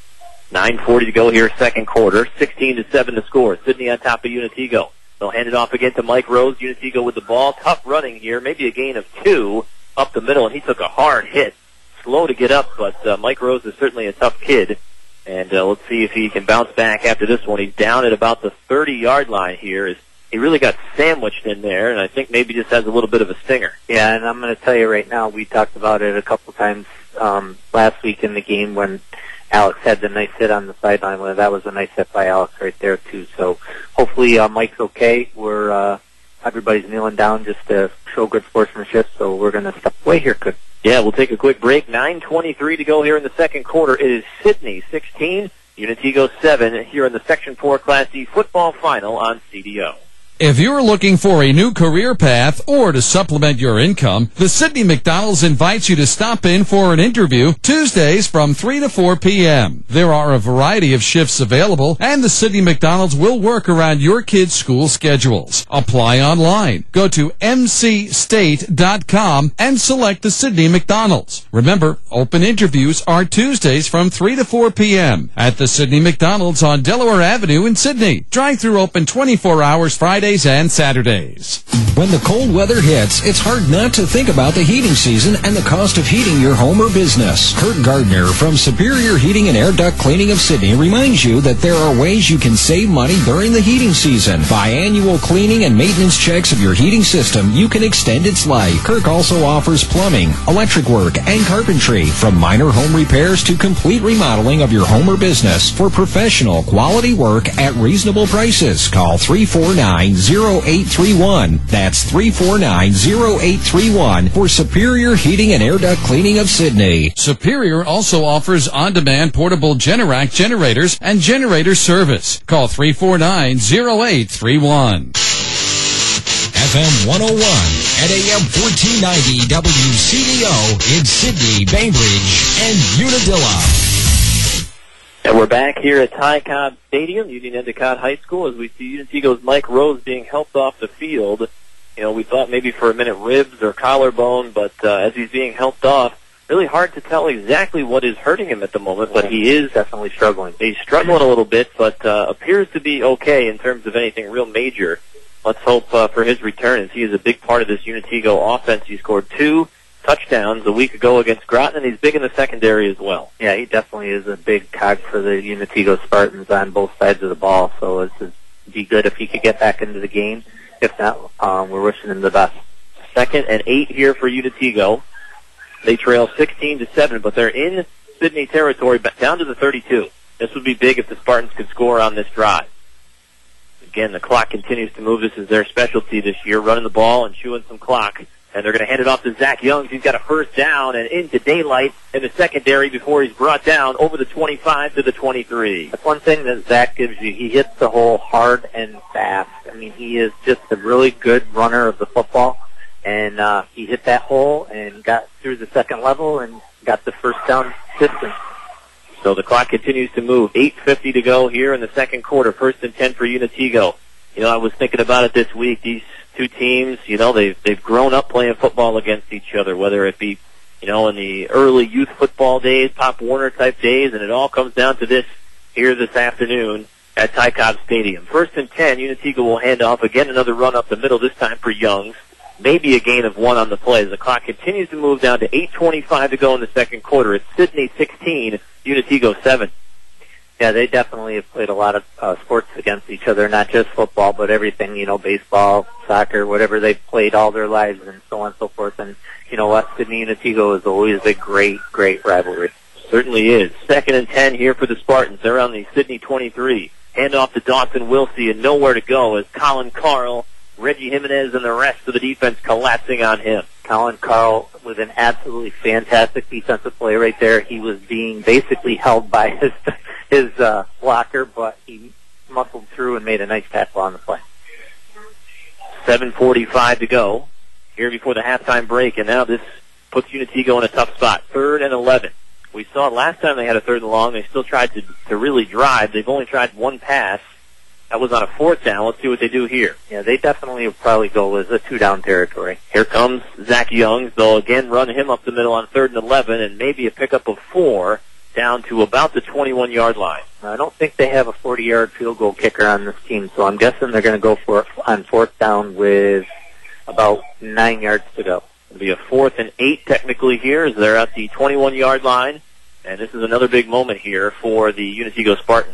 nine forty to go here, second quarter. sixteen to seven to score. Sidney on top of Unitigo. They'll hand it off again to Mike Rose. Unitigo with the ball. Tough running here. Maybe a gain of two up the middle, and he took a hard hit. Slow to get up, but uh, Mike Rose is certainly a tough kid. And uh, let's see if he can bounce back after this one. He's down at about the thirty-yard line here. Is He really got sandwiched in there, and I think maybe just has a little bit of a stinger. Yeah, and I'm going to tell you right now, we talked about it a couple times um, last week in the game when Alex had the nice hit on the sideline. Well, that was a nice hit by Alex right there, too. So hopefully uh, Mike's okay. We're uh, everybody's kneeling down just to show good sportsmanship, so we're going to step away here, Cook. Yeah, we'll take a quick break. nine twenty-three to go here in the second quarter. It is Sidney sixteen, Unitigo seven here in the Section four Class D football final on C D O. If you're looking for a new career path or to supplement your income, the Sidney McDonald's invites you to stop in for an interview Tuesdays from three to four p.m. There are a variety of shifts available, and the Sidney McDonald's will work around your kids' school schedules. Apply online. Go to m c state dot com and select the Sidney McDonald's. Remember, open interviews are Tuesdays from three to four p.m. at the Sidney McDonald's on Delaware Avenue in Sidney. Drive-thru open twenty-four hours Fridays and Saturdays. When the cold weather hits, it's hard not to think about the heating season and the cost of heating your home or business. Kurt Gardner from Superior Heating and Air Duct Cleaning of Sidney reminds you that there are ways you can save money during the heating season. Biannual cleaning and maintenance checks of your heating system, you can extend its life. Kirk also offers plumbing, electric work, and carpentry, from minor home repairs to complete remodeling of your home or business. For professional, quality work at reasonable prices, call three four nine, zero eight three one. That's three four nine, zero eight three one for Superior Heating and Air Duct Cleaning of Sidney. Superior also offers on-demand portable Generac generators and generator service. Call three four nine, zero eight three one. F M one oh one and A M fourteen ninety W C D O in Sidney, Bainbridge, and Unadilla. And we're back here at Ty Cobb Stadium, Union Endicott High School, as we see Unitigo's Mike Rose being helped off the field. You know, we thought maybe for a minute ribs or collarbone, but uh, as he's being helped off, really hard to tell exactly what is hurting him at the moment, but he is definitely struggling. He's struggling a little bit, but uh, appears to be okay in terms of anything real major. Let's hope uh, for his return, as he is a big part of this Unitigo offense. He scored two touchdowns a week ago against Groton, and he's big in the secondary as well. Yeah, he definitely is a big cog for the Unitigo Spartans on both sides of the ball, so it would be good if he could get back into the game. If not, um, we're wishing him the best. Second and eight here for Unitigo. They trail sixteen to seven, but they're in Sidney territory, down to the thirty-two. This would be big if the Spartans could score on this drive. Again, the clock continues to move. This is their specialty this year, running the ball and chewing some clock. And they're going to hand it off to Zach Youngs. He's got a first down and into daylight in the secondary before he's brought down over the twenty-five to the twenty-three. That's one thing that Zach gives you. He hits the hole hard and fast. I mean, he is just a really good runner of the football. And uh, he hit that hole and got through the second level and got the first down distance. So the clock continues to move. eight fifty to go here in the second quarter. First and ten for Unitigo. You know, I was thinking about it this week. These two teams, you know, they've they've grown up playing football against each other, whether it be, you know, in the early youth football days, Pop Warner type days, and it all comes down to this here this afternoon at Ty Cobb Stadium. First and ten, Unitigo will hand off. Again, another run up the middle, this time for Youngs. Maybe a gain of one on the play. The clock continues to move down to eight twenty-five to go in the second quarter. It's Sidney sixteen, Unitigo seven. Yeah, they definitely have played a lot of uh, sports against each other, not just football, but everything, you know, baseball, soccer, whatever they've played all their lives and so on and so forth. And you know what? Sidney Unitigo is always a great, great rivalry. Certainly is. Second and ten here for the Spartans. They're on the Sidney twenty-three. Hand off to Dawson Wilsey and nowhere to go as Colin Carl, Reggie Jimenez, and the rest of the defense collapsing on him. Colin Carl was an absolutely fantastic defensive play right there. He was being basically held by his his uh, blocker, but he muscled through and made a nice tackle on the play. seven forty-five to go here before the halftime break, and now this puts Unitigo in a tough spot. Third and eleven. We saw last time they had a third and long. They still tried to, to really drive. They've only tried one pass. That was on a fourth down. Let's see what they do here. Yeah, they definitely will probably go as a two-down territory. Here comes Zach Youngs. They'll again run him up the middle on third and eleven, and maybe a pickup of four down to about the twenty-one-yard line. I don't think they have a forty-yard field goal kicker on this team, so I'm guessing they're going to go for it on fourth down with about nine yards to go. It'll be a fourth and eight technically here as they're at the twenty-one-yard line, and this is another big moment here for the Unitego Spartans.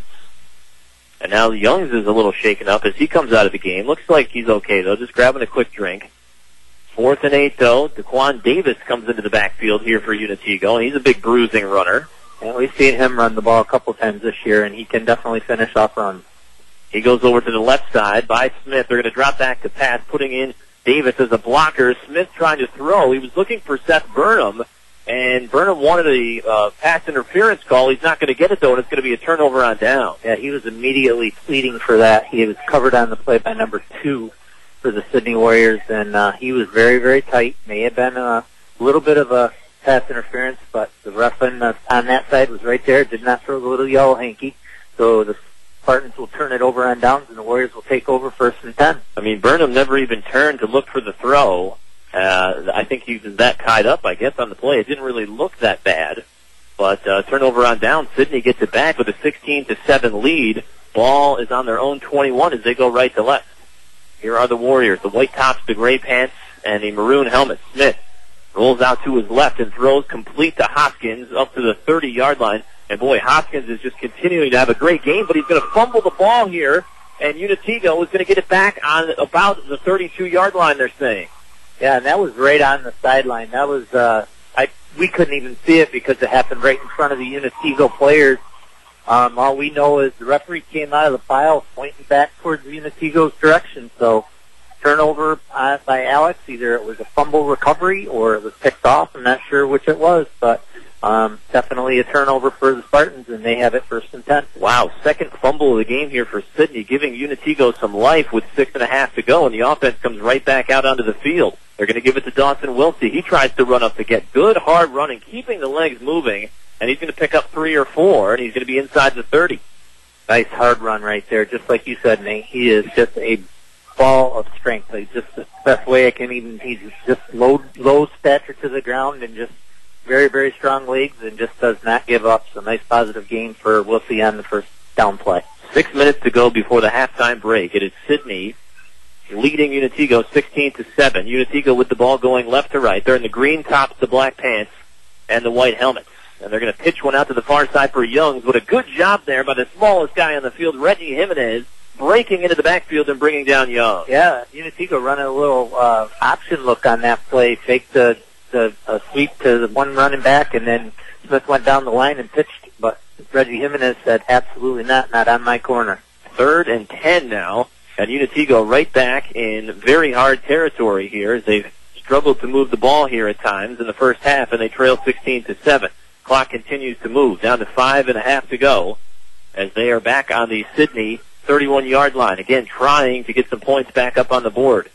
And now Youngs is a little shaken up as he comes out of the game. Looks like he's okay, though, just grabbing a quick drink. Fourth and eight, though. Daquan Davis comes into the backfield here for Unitego, and he's a big bruising runner. And we've seen him run the ball a couple times this year, and he can definitely finish off runs. He goes over to the left side by Smith. They're going to drop back to pass, putting in Davis as a blocker. Smith trying to throw. He was looking for Seth Burnham, and Burnham wanted a uh, pass interference call. He's not going to get it, though, and it's going to be a turnover on down. Yeah, he was immediately pleading for that. He was covered on the play by number two for the Sydney Warriors, and uh, he was very, very tight. May have been a little bit of a pass interference, but the ref on, uh, on that side was right there, did not throw the little yellow hanky. So the Spartans will turn it over on downs, and the Warriors will take over first and ten. I mean, Burnham never even turned to look for the throw. Uh, I think he was that tied up, I guess, on the play. It didn't really look that bad. But uh, turnover on down, Sydney gets it back with a sixteen to seven lead. Ball is on their own twenty-one as they go right to left. Here are the Warriors, the white tops, the gray pants, and the maroon helmet. Smith rolls out to his left and throws complete to Hoskins up to the thirty-yard line. And boy, Hoskins is just continuing to have a great game, but he's going to fumble the ball here, and Unitego is going to get it back on about the thirty-two-yard line, they're saying. Yeah, and that was right on the sideline. That was, uh, I, we couldn't even see it because it happened right in front of the Unitego players. Um, all we know is the referee came out of the pile pointing back towards the Unitego's direction. So turnover uh, by Alex, either it was a fumble recovery or it was picked off. I'm not sure which it was, but um, definitely a turnover for the Spartans, and they have it first and ten. Wow, second fumble of the game here for Sydney, giving Unitego some life with six and a half to go, and the offense comes right back out onto the field. They're going to give it to Dawson Wilsey. He tries to run up to get good, hard running, keeping the legs moving, and he's going to pick up three or four, and he's going to be inside the thirty. Nice hard run right there, just like you said, Nate. He is just a ball of strength. He's just the best way I can even. He's just low, low stature to the ground and just very, very strong legs and just does not give up. So nice positive gain for Wilsey on the first down play. Six minutes to go before the halftime break. It is Sydney leading Unitego sixteen to seven. Unitego with the ball going left to right. They're in the green tops, the black pants, and the white helmets. And they're going to pitch one out to the far side for Youngs. What a good job there by the smallest guy on the field, Reggie Jimenez, breaking into the backfield and bringing down Youngs. Yeah, Unitego running a little uh, option look on that play. Faked the, the uh, sweep to the one running back, and then Smith went down the line and pitched. But Reggie Jimenez said, absolutely not, not on my corner. Third and ten now. And Unitego right back in very hard territory here as they've struggled to move the ball here at times in the first half, and they trail sixteen to seven. Clock continues to move down to five and a half to go as they are back on the Sydney thirty-one-yard line. Again, trying to get some points back up on the board.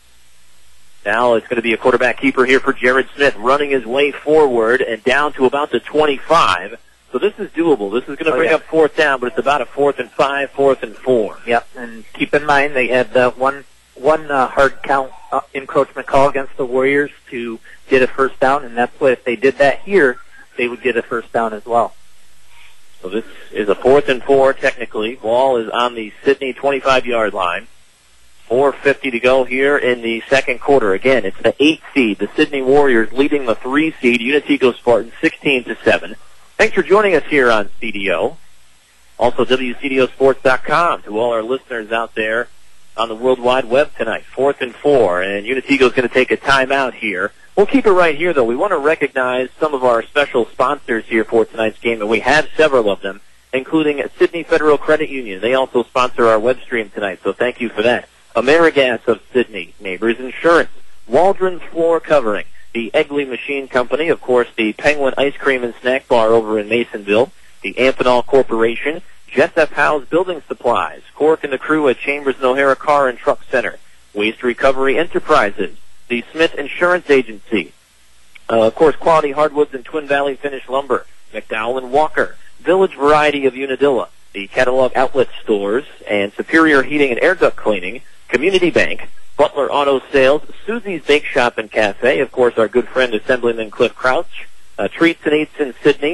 Now it's going to be a quarterback keeper here for Jared Smith, running his way forward and down to about the twenty-five. So this is doable. This is going to bring oh, yeah. up fourth down, but it's about a fourth and five, fourth and four. Yep, and keep in mind they had uh, one one uh, hard count uh, encroachment call against the Warriors to get a first down, and that's what if they did that here, they would get a first down as well. So this is a fourth and four technically. Ball is on the Sydney twenty-five-yard line. four fifty to go here in the second quarter. Again, it's the eight seed, the Sydney Warriors leading the three seed, Unitego Spartans, sixteen to seven. Thanks for joining us here on C D O. Also, W C D O sports dot com to all our listeners out there on the World Wide Web tonight. Fourth and four, and Unitego is going to take a timeout here. We'll keep it right here, though. We want to recognize some of our special sponsors here for tonight's game, and we have several of them, including Sydney Federal Credit Union. They also sponsor our web stream tonight, so thank you for that. Amerigas of Sydney, Neighbors Insurance, Waldron's Floor Covering, the Egley Machine Company, of course, the Penguin Ice Cream and Snack Bar over in Masonville, the Amphenol Corporation, Jess F. Howe's Building Supplies, Cork and the crew at Chambers and O'Hara Car and Truck Center, Waste Recovery Enterprises, the Smith Insurance Agency, uh, of course, Quality Hardwoods and Twin Valley Finished Lumber, McDowell and Walker, Village Variety of Unadilla, the Catalog Outlet Stores, and Superior Heating and Air Duct Cleaning, Community Bank, Butler Auto Sales, Susie's Bake Shop and Cafe, of course, our good friend Assemblyman Cliff Crouch, uh, Treats and Eats in Sydney,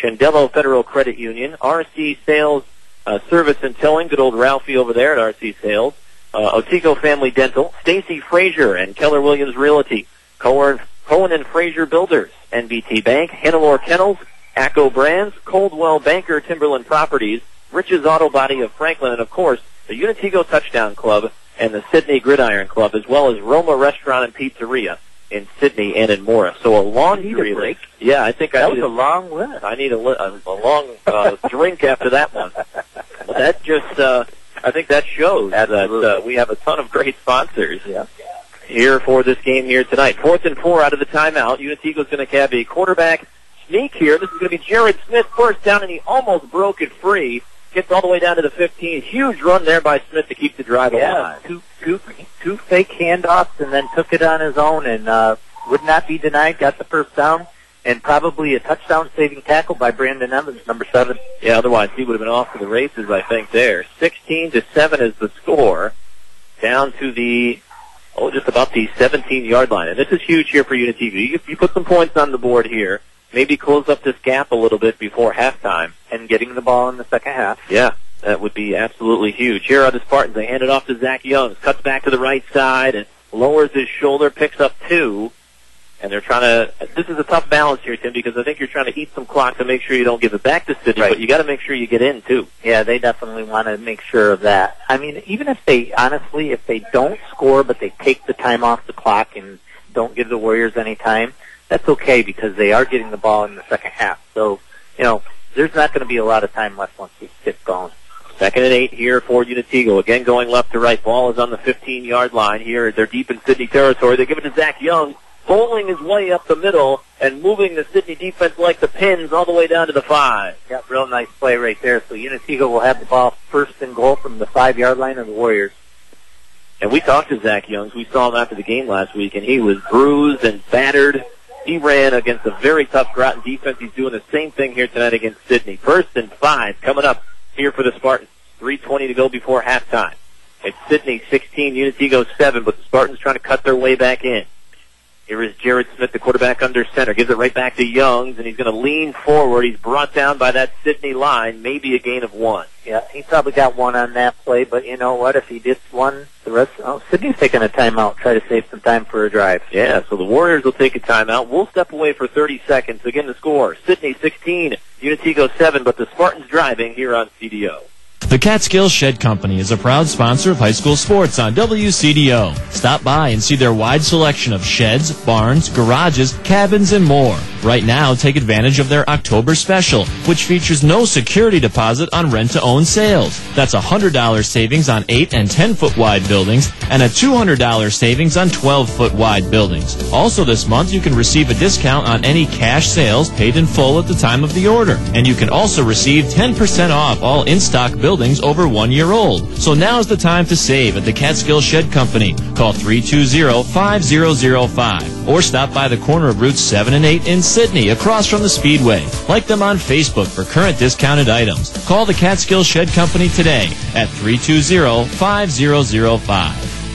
Chandelo Federal Credit Union, R C Sales uh, Service and Towing, good old Ralphie over there at R C Sales, uh, Otico Family Dental, Stacy Frazier and Keller Williams Realty, Cohen, Cohen and Frazier Builders, N B T Bank, Hannelore Kennels, ACCO Brands, Coldwell Banker Timberland Properties, Rich's Auto Body of Franklin, and of course, the Unitigo Touchdown Club and the Sydney Gridiron Club, as well as Roma Restaurant and Pizzeria in Sydney and in Morris. So a laundry list. Yeah, I think I that need was a, a long list. I need a, li- a, a long uh, drink after that one. But that just, uh, I think that shows Absolutely. that uh, we have a ton of great sponsors. Yeah. Here for this game here tonight. Fourth and four out of the timeout. Unitigo's going to have a quarterback sneak here. This is going to be Jared Smith first down, and he almost broke it free. Gets all the way down to the fifteen. Huge run there by Smith to keep the drive yeah, alive. Two, two, two fake handoffs, and then took it on his own, and uh, would not be denied. Got the first down, and probably a touchdown-saving tackle by Brandon Evans, number seven. Yeah, otherwise he would have been off to the races, I think, there. sixteen to seven is the score. Down to the... Oh, just about the seventeen-yard line. And this is huge here for Unitigo. You, you put some points on the board here. Maybe close up this gap a little bit before halftime. And getting the ball in the second half. Yeah, that would be absolutely huge. Here are the Spartans. They hand it off to Zach Youngs. Cuts back to the right side and lowers his shoulder, picks up two. And they're trying to... This is a tough balance here, Tim, because I think you're trying to eat some clock to make sure you don't give it back to Sydney, right. But you got to make sure you get in, too. Yeah, they definitely want to make sure of that. I mean, even if they, honestly, if they don't score, but they take the time off the clock and don't give the Warriors any time, that's okay because they are getting the ball in the second half. So, you know, there's not going to be a lot of time left once we get going. Second and eight here for Unitigo. Again, going left to right. Ball is on the fifteen-yard line here. They're deep in Sydney territory. They give it to Zach Young, bowling his way up the middle and moving the Sydney defense like the pins all the way down to the five. Yeah, real nice play right there. So Unitigo will have the ball first and goal from the five-yard line of the Warriors. And we talked to Zach Youngs. We saw him after the game last week, and he was bruised and battered. He ran against a very tough Groton defense. He's doing the same thing here tonight against Sydney. First and five coming up here for the Spartans. three twenty to go before halftime. It's Sydney sixteen, Unitigo seven, but the Spartans trying to cut their way back in. Here is Jared Smith, the quarterback under center. Gives it right back to Youngs, and he's going to lean forward. He's brought down by that Sydney line, maybe a gain of one. Yeah, he probably got one on that play, but you know what? If he gets one, the rest, oh, Sydney's taking a timeout, try to save some time for a drive. Yeah, so the Warriors will take a timeout. We'll step away for thirty seconds. Again, the score, Sydney sixteen, Unitigo seven, but the Spartans driving here on C D O. The Catskill Shed Company is a proud sponsor of high school sports on W C D O. Stop by and see their wide selection of sheds, barns, garages, cabins, and more. Right now, take advantage of their October special, which features no security deposit on rent-to-own sales. That's a one hundred dollars savings on eight and ten foot wide buildings and a two hundred dollars savings on twelve foot wide buildings. Also this month, you can receive a discount on any cash sales paid in full at the time of the order. And you can also receive ten percent off all in-stock buildings over one year old. So now's the time to save at the Catskill Shed Company. Call three two zero, five zero zero five or stop by the corner of Routes seven and eight in Sydney across from the Speedway. Like them on Facebook for current discounted items. Call the Catskill Shed Company today at three two zero, five zero zero five.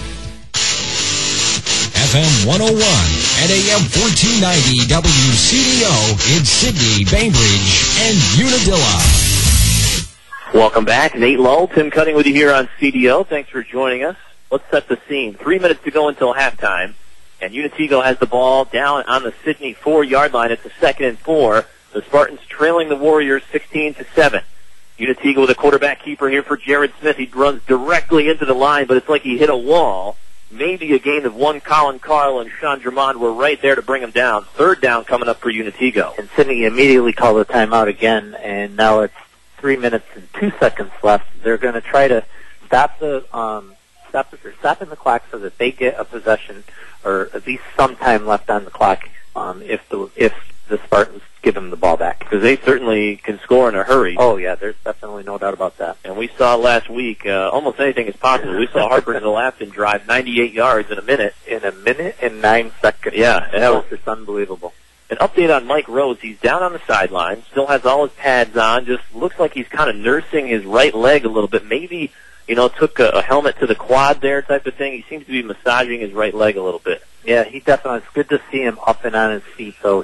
F M one oh one and A M fourteen ninety W C D O in Sydney, Bainbridge, and Unadilla. Welcome back. Nate Lull, Tim Cutting with you here on C D O. Thanks for joining us. Let's set the scene. Three minutes to go until halftime, and Unitigo has the ball down on the Sydney four-yard line. It's a second and four. The Spartans trailing the Warriors sixteen to seven. Unitigo with a quarterback keeper here for Jared Smith. He runs directly into the line, but it's like he hit a wall. Maybe a gain of one. Colin Carl and Sean Drummond were right there to bring him down. Third down coming up for Unitigo. And Sydney immediately called a timeout again, and now it's three minutes and two seconds left. They're going to try to stop the um, stop the, stopping the clock so that they get a possession or at least some time left on the clock um, if the if the Spartans give them the ball back. Because they certainly can score in a hurry. Oh, yeah, there's definitely no doubt about that. And we saw last week, uh, almost anything is possible. We saw Harper Zalafton drive ninety-eight yards in a minute. In a minute and nine seconds. Yeah. And that was just unbelievable. An update on Mike Rose. He's down on the sideline, still has all his pads on, just looks like he's kind of nursing his right leg a little bit. Maybe, you know, took a, a helmet to the quad there type of thing. He seems to be massaging his right leg a little bit. Yeah, he definitely, it's good to see him up and on his feet, so he's,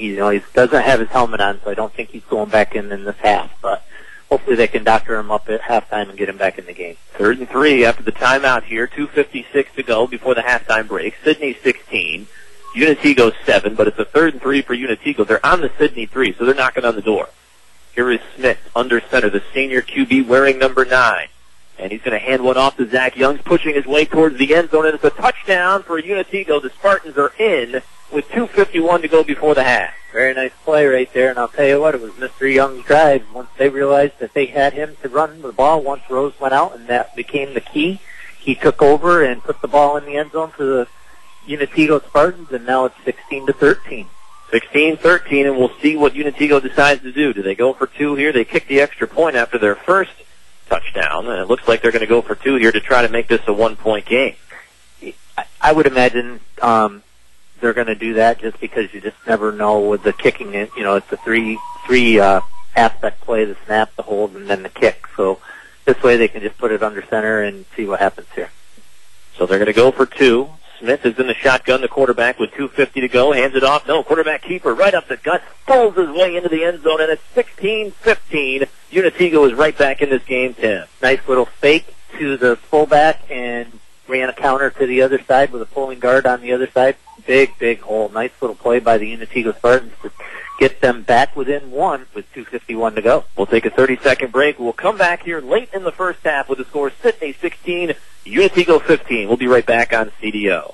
you know, he doesn't have his helmet on, so I don't think he's going back in in this half. But hopefully they can doctor him up at halftime and get him back in the game. Third and three after the timeout here. two fifty-six to go before the halftime break. Sidney sixteen. Unitego seven, but it's a third and three for Unitego. They're on the Sidney three, so they're knocking on the door. Here is Smith under center, the senior Q B wearing number nine. And he's going to hand one off to Zach Youngs, pushing his way towards the end zone, and it's a touchdown for Unitego. The Spartans are in with two fifty-one to go before the half. Very nice play right there, and I'll tell you what, it was Mister Young's drive. Once they realized that they had him to run the ball, once Rose went out, and that became the key, he took over and put the ball in the end zone for the Unitego Spartans, and now it's sixteen to thirteen. sixteen thirteen, and we'll see what Unitego decides to do. Do they go for two here? They kick the extra point after their first touchdown, and it looks like they're going to go for two here to try to make this a one-point game. I would imagine um, they're going to do that just because you just never know with the kicking. It, you know, it's a three three uh, aspect play: the snap, the hold, and then the kick. So this way they can just put it under center and see what happens here. So they're going to go for two. Smith is in the shotgun, the quarterback with two fifty to go, hands it off. No, quarterback keeper right up the gut, pulls his way into the end zone, and it's sixteen fifteen. Unitego is right back in this game, Tim. Nice little fake to the fullback and ran a counter to the other side with a pulling guard on the other side. Big, big hole. Nice little play by the Unitego Spartans to get them back within one with two fifty-one to go. We'll take a thirty-second break. We'll come back here late in the first half with the score Sidney sixteen, Unitego fifteen. We'll be right back on C D O.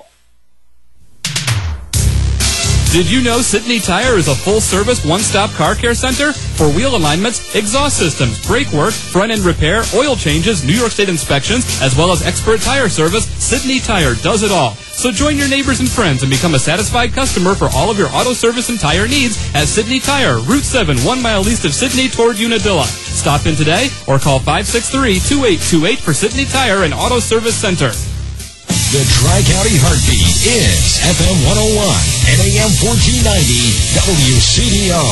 Did you know Sidney Tire is a full-service, one-stop car care center? For wheel alignments, exhaust systems, brake work, front-end repair, oil changes, New York State inspections, as well as expert tire service, Sidney Tire does it all. So join your neighbors and friends and become a satisfied customer for all of your auto service and tire needs at Sidney Tire, Route seven, one mile east of Sidney toward Unadilla. Stop in today or call five six three, two eight two eight for Sidney Tire and Auto Service Center. The Tri-County Heartbeat is F M one oh one and A M fourteen ninety W C D O.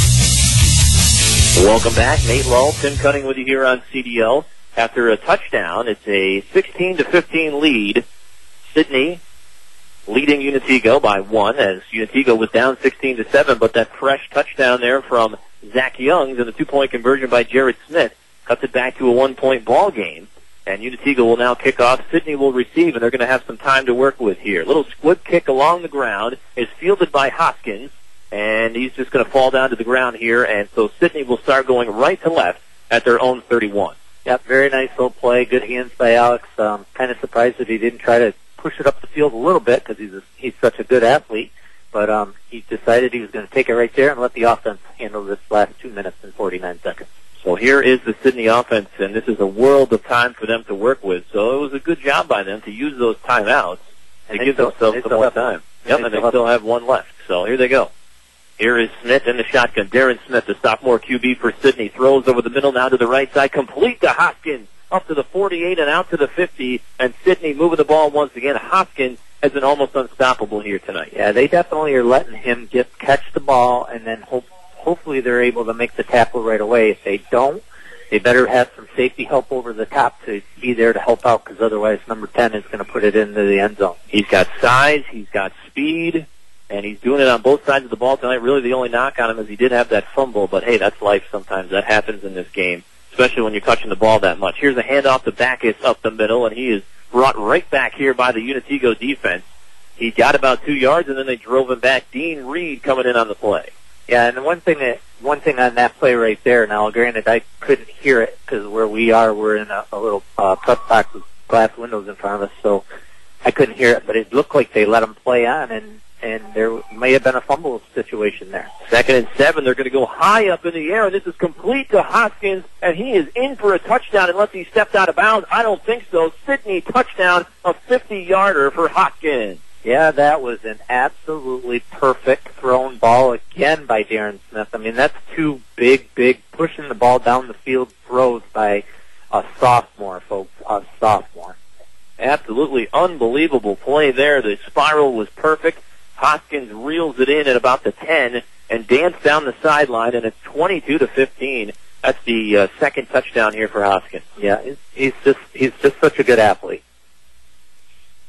Welcome back. Nate Lull, Tim Cunning with you here on C D O. After a touchdown, it's a sixteen to fifteen lead. Sidney leading Unitego by one, as Unitego was down sixteen to seven, but that fresh touchdown there from Zach Youngs and the two-point conversion by Jared Smith cuts it back to a one-point ball game. And Unitego will now kick off. Sidney will receive, and they're going to have some time to work with here. Little squib kick along the ground is fielded by Hoskins, and he's just going to fall down to the ground here. And so Sidney will start going right to left at their own thirty-one. Yep, very nice little play. Good hands by Alex. Um, kind of surprised that he didn't try to push it up the field a little bit because he's a, he's such a good athlete. But um, he decided he was going to take it right there and let the offense handle this last two minutes and forty-nine seconds. So here is the Sidney offense, and this is a world of time for them to work with. So it was a good job by them to use those timeouts to give still, themselves some more time. Yep, and they still have one left. So here they go. Here is Smith in the shotgun. Darren Smith, the sophomore Q B for Sidney, throws over the middle now to the right side, complete to Hoskins, up to the forty-eight and out to the fifty, and Sidney moving the ball once again. Hoskins has been almost unstoppable here tonight. Yeah, they definitely are letting him get catch the ball and then hope. Hopefully they're able to make the tackle right away. If they don't, they better have some safety help over the top to be there to help out, because otherwise number ten is going to put it into the end zone. He's got size, he's got speed, and he's doing it on both sides of the ball tonight. Really the only knock on him is he did have that fumble, but hey, that's life sometimes. That happens in this game, especially when you're touching the ball that much. Here's a handoff to Backus up the middle, and he is brought right back here by the Unitego defense. He got about two yards, and then they drove him back. Dean Reed coming in on the play. Yeah, and one thing that one thing on that play right there. Now, granted, I couldn't hear it because where we are, we're in a, a little uh, press box with glass windows in front of us, so I couldn't hear it. But it looked like they let him play on, and and there may have been a fumble situation there. Second and seven. They're going to go high up in the air, and this is complete to Hoskins, and he is in for a touchdown unless he stepped out of bounds. I don't think so. Sidney touchdown, a fifty-yarder for Hoskins. Yeah, that was an absolutely perfect thrown ball again by Darren Smith. I mean, that's two big, big pushing the ball down the field throws by a sophomore, folks, a sophomore. Absolutely unbelievable play there. The spiral was perfect. Hoskins reels it in at about the ten and danced down the sideline, and it's twenty-two to fifteen. That's the uh, second touchdown here for Hoskins. Yeah, he's just he's just such a good athlete.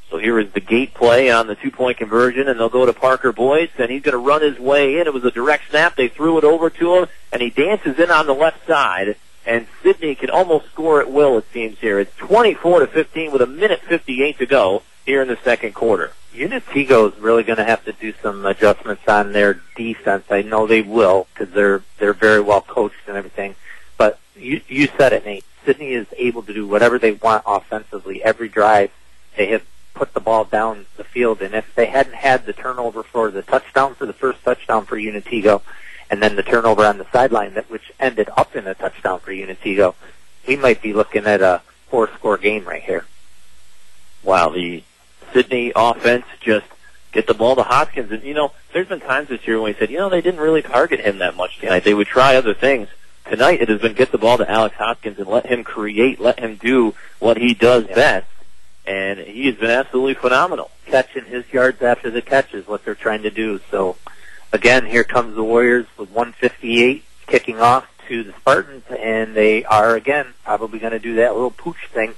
So here is the gate play on the two-point conversion, and they'll go to Parker Boyce, and he's going to run his way in. It was a direct snap. They threw it over to him, and he dances in on the left side, and Sidney can almost score at will, it seems here. It's twenty-four to fifteen with a minute fifty-eight to go here in the second quarter. Unitigo is really going to have to do some adjustments on their defense. I know they will because they're they're very well coached and everything. But you you said it, Nate. Sidney is able to do whatever they want offensively. Every drive, they have put the ball down the field. And if they hadn't had the turnover for the touchdown, for the first touchdown for Unitigo, and then the turnover on the sideline, that which ended up in a touchdown for Unitigo, we might be looking at a four-score game right here. Wow, the Sidney offense just get the ball to Hoskins. And, you know, there's been times this year when we said, you know, they didn't really target him that much tonight. They would try other things. Tonight it has been get the ball to Alex Hoskins and let him create, let him do what he does yeah. best. And he has been absolutely phenomenal. Catching his yards after the catch is what they're trying to do. So, again, here comes the Warriors with one fifty-eight kicking off to the Spartans, and they are, again, probably going to do that little pooch thing.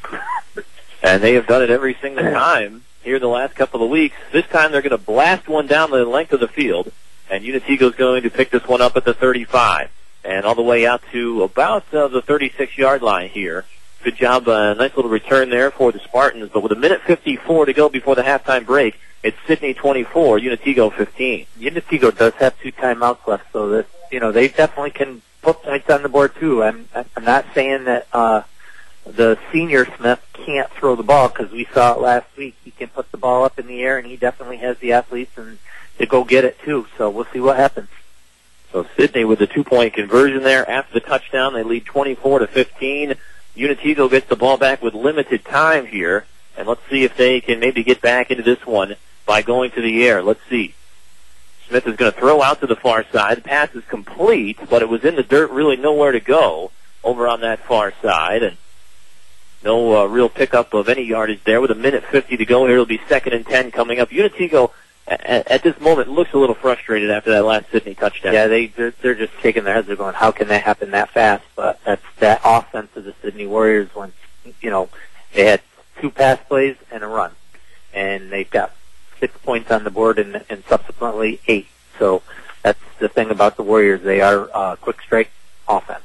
And they have done it every single time here the last couple of weeks. This time they're going to blast one down the length of the field, and Unitigo is going to pick this one up at the thirty-five and all the way out to about uh, the thirty-six-yard line here. Good job, a uh, nice little return there for the Spartans. But with a minute fifty-four to go before the halftime break, it's Sidney twenty-four, Unitigo fifteen. Unitigo does have two timeouts left, so that, you know, they definitely can put points on the board too. I'm I'm not saying that uh, the senior Smith can't throw the ball, because we saw it last week. He can put the ball up in the air, and he definitely has the athletes and to go get it too. So we'll see what happens. So Sidney with the two-point conversion there after the touchdown, they lead twenty-four to fifteen. Unitigo gets the ball back with limited time here, and let's see if they can maybe get back into this one by going to the air. Let's see. Smith is going to throw out to the far side. The pass is complete, but it was in the dirt, really nowhere to go over on that far side, and no uh, real pickup of any yardage there. With a minute fifty to go here, it'll be second and ten coming up. Unitigo, at, at this moment, looks a little frustrated after that last Sidney touchdown. Yeah, they, they're, they're just shaking their heads. They're going, how can that happen that fast? But that's that offense of the Sidney Warriors when, you know, they had two pass plays and a run. And they've got six points on the board and, and subsequently eight. So that's the thing about the Warriors. They are uh, quick strike offense.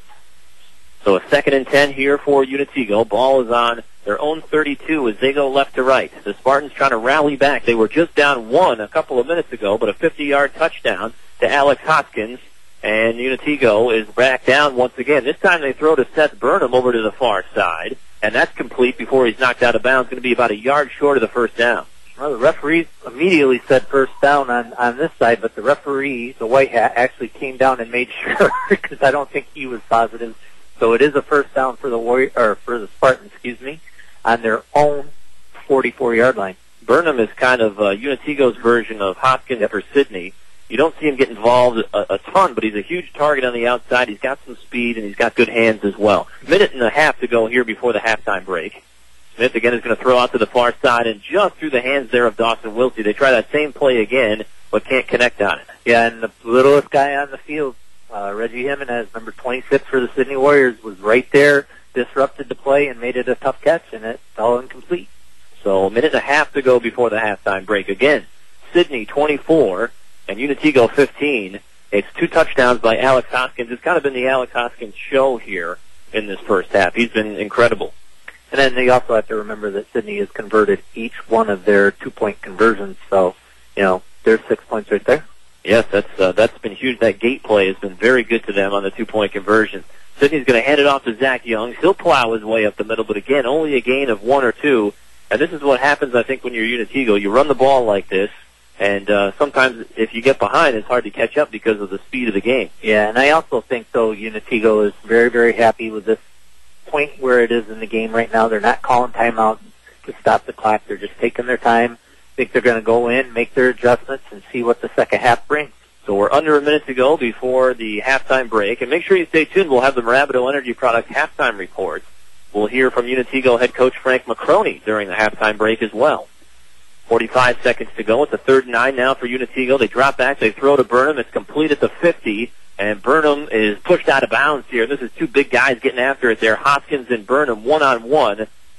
So a second and ten here for Unitigo. Ball is on their own thirty-two as they go left to right. The Spartans trying to rally back. They were just down one a couple of minutes ago, but a fifty-yard touchdown to Alex Hoskins. And Unitigo is back down once again. This time they throw to Seth Burnham over to the far side, and that's complete before he's knocked out of bounds. Going to be about a yard short of the first down. Well, the referees immediately said first down on, on this side, but the referee, the white hat, actually came down and made sure, because I don't think he was positive. So it is a first down for the Warrior, or for the Spartans, excuse me, on their own forty-four-yard line. Burnham is kind of uh, Unitigo's version of Hopkins yep. for Sidney. You don't see him get involved a, a ton, but he's a huge target on the outside. He's got some speed, and he's got good hands as well. Minute and a half to go here before the halftime break. Smith again is going to throw out to the far side, and just through the hands there of Dawson Wilsey. They try that same play again, but can't connect on it. Yeah, and the littlest guy on the field, uh, Reggie Jimenez, number twenty-six for the Sidney Warriors, was right there, disrupted the play, and made it a tough catch, and it fell incomplete. So a minute and a half to go before the halftime break. Again, Sidney twenty-four and Unitigo fifteen. It's two touchdowns by Alex Hoskins. It's kind of been the Alex Hoskins show here in this first half. He's been incredible. And then they also have to remember that Sidney has converted each one of their two-point conversions. So, you know, there's six points right there. Yes, that's uh, that's been huge. That gate play has been very good to them on the two-point conversion. Sidney's going to hand it off to Zach Young. He'll plow his way up the middle, but again, only a gain of one or two. And this is what happens, I think, when you're Unitigo. You run the ball like this, and uh, sometimes if you get behind, it's hard to catch up because of the speed of the game. Yeah, and I also think, though, Unitigo is very, very happy with this point where it is in the game right now. They're not calling timeout to stop the clock. They're just taking their time. I think they're going to go in, make their adjustments, and see what the second half brings. So we're under a minute to go before the halftime break. And make sure you stay tuned. We'll have the Rabideau Energy Products halftime report. We'll hear from Unitigo head coach Frank McCroney during the halftime break as well. forty-five seconds to go. It's a third and nine now for Unitigo. They drop back. They throw to Burnham. It's complete at the fifty. And Burnham is pushed out of bounds here. This is two big guys getting after it there. Hoskins and Burnham one-on-one.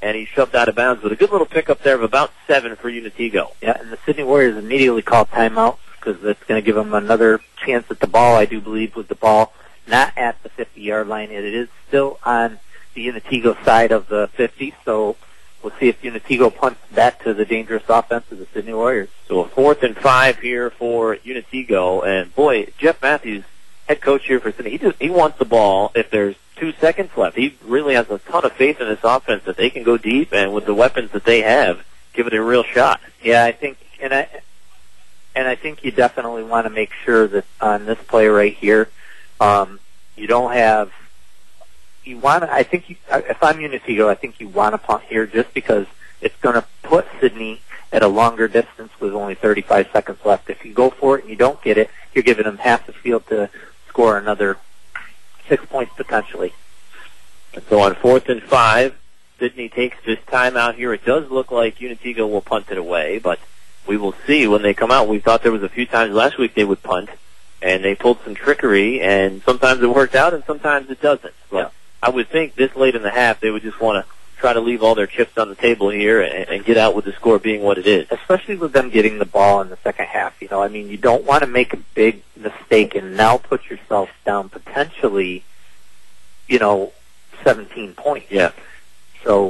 and he shoved out of bounds with a good little pickup there of about seven for Unitigo. Yeah, and the Sydney Warriors immediately called timeout because that's going to give them another chance at the ball, I do believe, with the ball not at the fifty-yard line. It is still on the Unitigo side of the fifty, so we'll see if Unitigo punts back to the dangerous offense of the Sydney Warriors. So a fourth and five here for Unitigo, and boy, Jeff Matthews, head coach here for Sydney, he just he wants the ball if there's two seconds left. He really has a ton of faith in this offense that they can go deep, and with the weapons that they have, give it a real shot. Yeah, I think, and I and I think you definitely want to make sure that on this play right here, um, you don't have. You want to. I think you, if I'm Unitigo, I think you want to punt here just because it's going to put Sydney at a longer distance with only thirty-five seconds left. If you go for it and you don't get it, you're giving them half the field to score another six points potentially. And so on fourth and five, Sydney takes this timeout here. It does look like Unitigo will punt it away, but we will see when they come out. We thought there was a few times last week they would punt, and they pulled some trickery, and sometimes it worked out and sometimes it doesn't. But yeah. I would think this late in the half they would just want to try to leave all their chips on the table here and, and get out with the score being what it is. Especially with them getting the ball in the second half. You know, I mean, you don't want to make a big mistake and now put yourself down potentially, you know, seventeen points. Yeah. So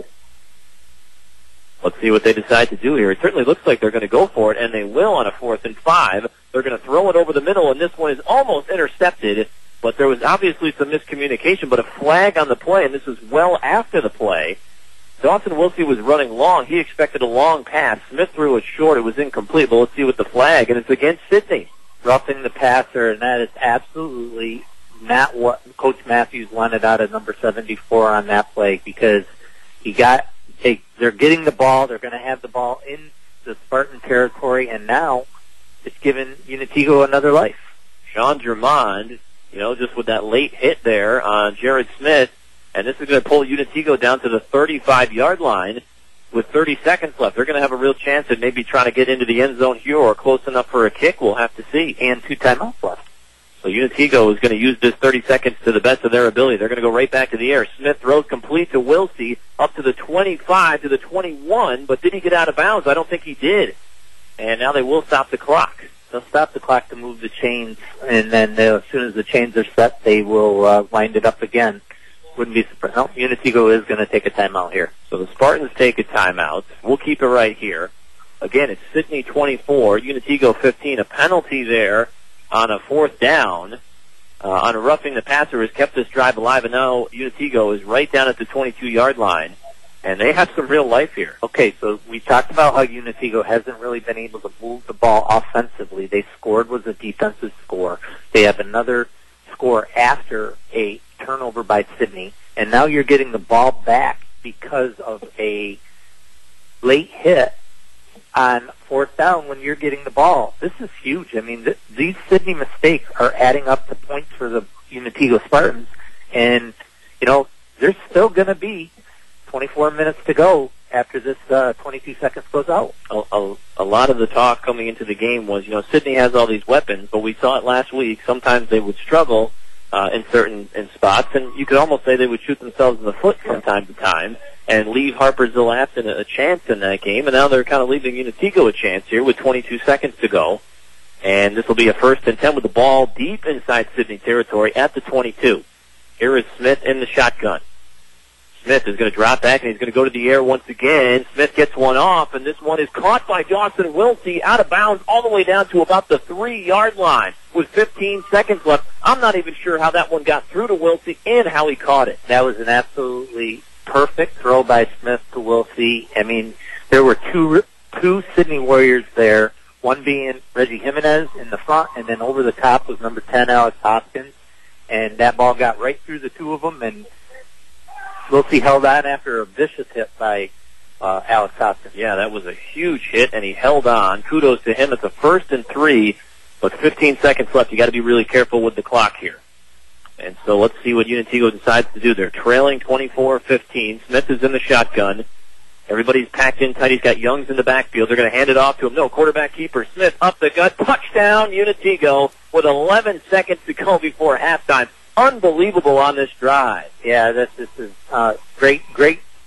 let's see what they decide to do here. It certainly looks like they're going to go for it, and they will on a fourth and five. They're going to throw it over the middle, and this one is almost intercepted, but there was obviously some miscommunication, but a flag on the play, and this was well after the play. Dawson Wilsey was running long. He expected a long pass. Smith threw it short. It was incomplete, but let's see with the flag, and it's against Sydney. Roughing the passer, and that is absolutely not what Coach Matthews wanted out of number seventy-four on that play, because he got they, they're getting the ball. They're going to have the ball in the Spartan territory, and now it's given Unitigo another life. Sean Germond, you know, just with that late hit there on Jared Smith, and this is going to pull Unitigo down to the thirty-five-yard line with thirty seconds left. They're going to have a real chance at maybe trying to get into the end zone here or close enough for a kick. We'll have to see. And two timeouts left. So Unitigo is going to use this thirty seconds to the best of their ability. They're going to go right back to the air. Smith throws complete to Wilsey up to the twenty-five, to the twenty-one, but did he get out of bounds? I don't think he did. And now they will stop the clock. They'll stop the clock to move the chains, and then uh, as soon as the chains are set, they will uh, wind it up again. Wouldn't be surprised. No, Unitigo is going to take a timeout here. So the Spartans take a timeout. We'll keep it right here. Again, it's Sydney twenty-four, Unitigo fifteen. A penalty there on a fourth down uh, on a roughing the passer has kept this drive alive, and now Unitigo is right down at the twenty-two-yard line, and they have some real life here. Okay, so we talked about how Unitigo hasn't really been able to move the ball offensively. They scored was a defensive score. They have another score after a turnover by Sydney, and now you're getting the ball back because of a late hit on fourth down when you're getting the ball. This is huge. I mean, th- these Sydney mistakes are adding up to points for the Unitigo Spartans, and, you know, there's still going to be twenty-four minutes to go after this uh, twenty-two seconds goes out. A, a, a lot of the talk coming into the game was, you know, Sydney has all these weapons, but we saw it last week. Sometimes they would struggle uh, in certain in spots, and you could almost say they would shoot themselves in the foot from time to time and leave Harpersville Afton a, a chance in that game, and now they're kind of leaving Unitigo a chance here with twenty-two seconds to go. And this will be a first and ten with the ball deep inside Sydney territory at the twenty-two. Here is Smith in the shotgun. Smith is going to drop back, and he's going to go to the air once again. Smith gets one off, and this one is caught by Dawson Wilsey out of bounds all the way down to about the three-yard line with fifteen seconds left. I'm not even sure how that one got through to Wilsey and how he caught it. That was an absolutely perfect throw by Smith to Wilsey. I mean, there were two two Sydney Warriors there, one being Reggie Jimenez in the front, and then over the top was number ten, Alex Hoskins. And that ball got right through the two of them, and Wilsey held on after a vicious hit by uh, Alex Hoskins. Yeah, that was a huge hit, and he held on. Kudos to him. It's a first and three, but fifteen seconds left. You got to be really careful with the clock here. And so let's see what Unitigo decides to do. They're trailing twenty-four fifteen. Smith is in the shotgun. Everybody's packed in tight. He's got Youngs in the backfield. They're going to hand it off to him. No, quarterback keeper. Smith up the gut. Touchdown, Unitigo, with eleven seconds to go before halftime. Unbelievable on this drive. Yeah, this, this is uh, great, great,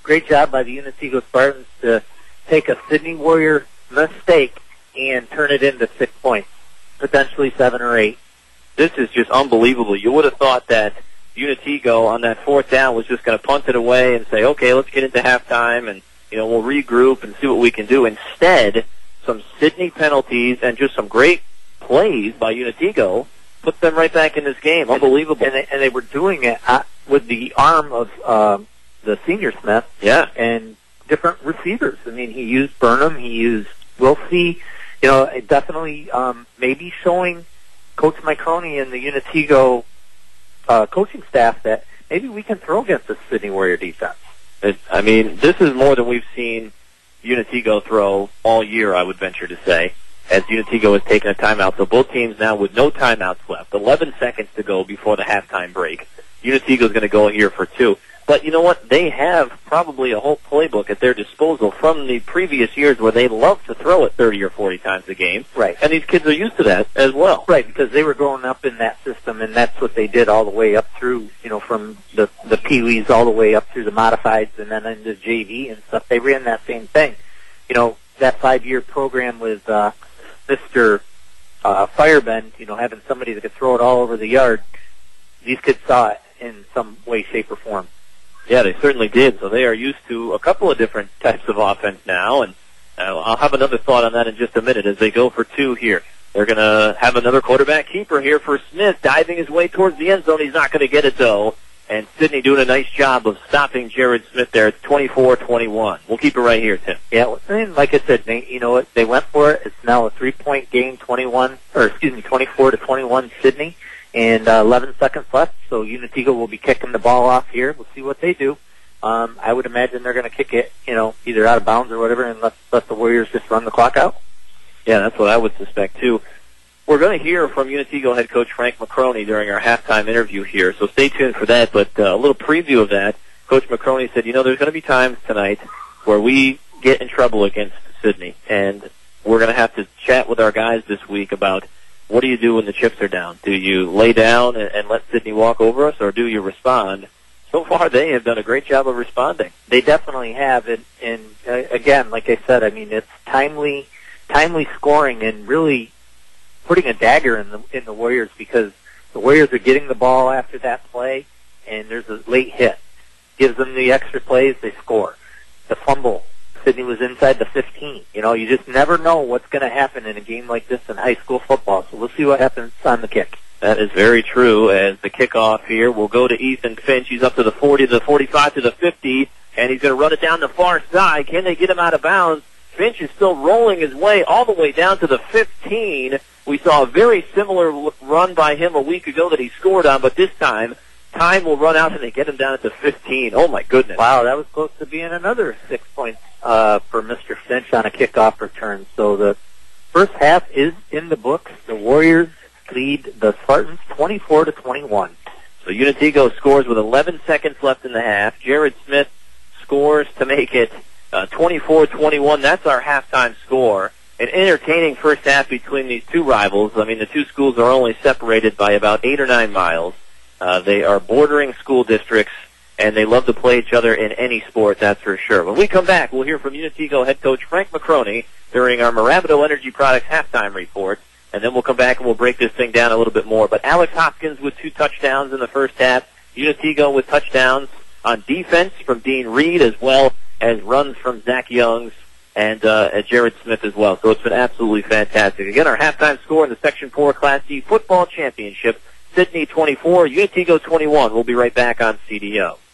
great job by the Unitego Spartans to take a Sydney Warrior mistake and turn it into six points, potentially seven or eight. This is just unbelievable. You would have thought that Unitego on that fourth down was just going to punt it away and say, okay, let's get into halftime and, you know, we'll regroup and see what we can do. Instead, some Sydney penalties and just some great plays by Unitego put them right back in this game. Unbelievable. And they, and they were doing it uh, with the arm of uh, the senior Smith. Yeah. And different receivers. I mean, he used Burnham. He used Wilsey. You know, it definitely um, maybe showing Coach Microni and the Unitego uh, coaching staff that maybe we can throw against the Sydney Warrior defense. It, I mean, this is more than we've seen Unitego throw all year, I would venture to say, as Unitego has taken a timeout. So both teams now with no timeouts left. eleven seconds to go before the halftime break. Unitego is going to go here for two. But you know what? They have probably a whole playbook at their disposal from the previous years where they love to throw it thirty or forty times a game. Right. And these kids are used to that as well. Right, because they were growing up in that system, and that's what they did all the way up through, you know, from the, the Pee-wees all the way up through the modifieds and then into J V and stuff. They ran that same thing. You know, that five-year program with uh, Mister Uh, Firebend, you know, having somebody that could throw it all over the yard, these kids saw it in some way, shape, or form. Yeah, they certainly did. So they are used to a couple of different types of offense now, and uh, I'll have another thought on that in just a minute as they go for two here. They're going to have another quarterback keeper here for Smith, diving his way towards the end zone. He's not going to get it, though, and Sydney doing a nice job of stopping Jared Smith there at twenty-four twenty-one. We'll keep it right here, Tim. Yeah, and like I said, they, you know what, they went for it. It's now a three-point game, twenty-one, or excuse me, twenty-four to twenty-one Sydney. And uh, eleven seconds left, so Unitego will be kicking the ball off here. We'll see what they do. Um, I would imagine they're going to kick it, you know, either out of bounds or whatever, and let, let the Warriors just run the clock out. Yeah, that's what I would suspect, too. We're going to hear from Unitego head coach Frank McCroney during our halftime interview here, so stay tuned for that. But uh, a little preview of that, Coach McCroney said, you know, there's going to be times tonight where we get in trouble against Sydney, and we're going to have to chat with our guys this week about what do you do when the chips are down? Do you lay down and, and let Sydney walk over us, or do you respond? So far, they have done a great job of responding. They definitely have, and, and uh, again, like I said, I mean, it's timely, timely scoring, and really putting a dagger in the in the Warriors, because the Warriors are getting the ball after that play, and there's a late hit. Gives them the extra plays, they score. The fumble. Sydney was inside the fifteen. You know, you just never know what's going to happen in a game like this in high school football. So we'll see what happens on the kick. That is very true. As the kickoff here will go to Ethan Finch. He's up to the forty, to the forty-five, to the fifty, and he's going to run it down the far side. Can they get him out of bounds? Finch is still rolling his way all the way down to the fifteen. We saw a very similar run by him a week ago that he scored on, but this time time will run out and they get him down at the fifteen. Oh, my goodness. Wow, that was close to being another six points uh, for Mister Finch on a kickoff return. So the first half is in the books. The Warriors lead the Spartans twenty-four to twenty-one. So Unitego scores with eleven seconds left in the half. Jared Smith scores to make it uh, twenty-four twenty-one. That's our halftime score. An entertaining first half between these two rivals. I mean, the two schools are only separated by about eight or nine miles. Uh, they are bordering school districts, and they love to play each other in any sport, that's for sure. When we come back, we'll hear from Unitego head coach Frank McCroney during our Moravito Energy Products halftime report, and then we'll come back and we'll break this thing down a little bit more. But Alex Hopkins with two touchdowns in the first half, Unitego with touchdowns on defense from Dean Reed, as well as runs from Zach Youngs and uh, Jared Smith as well. So it's been absolutely fantastic. Again, our halftime score in the Section four Class D Football Championship, Sydney twenty-four, Unitego twenty-one. We'll be right back on C D O.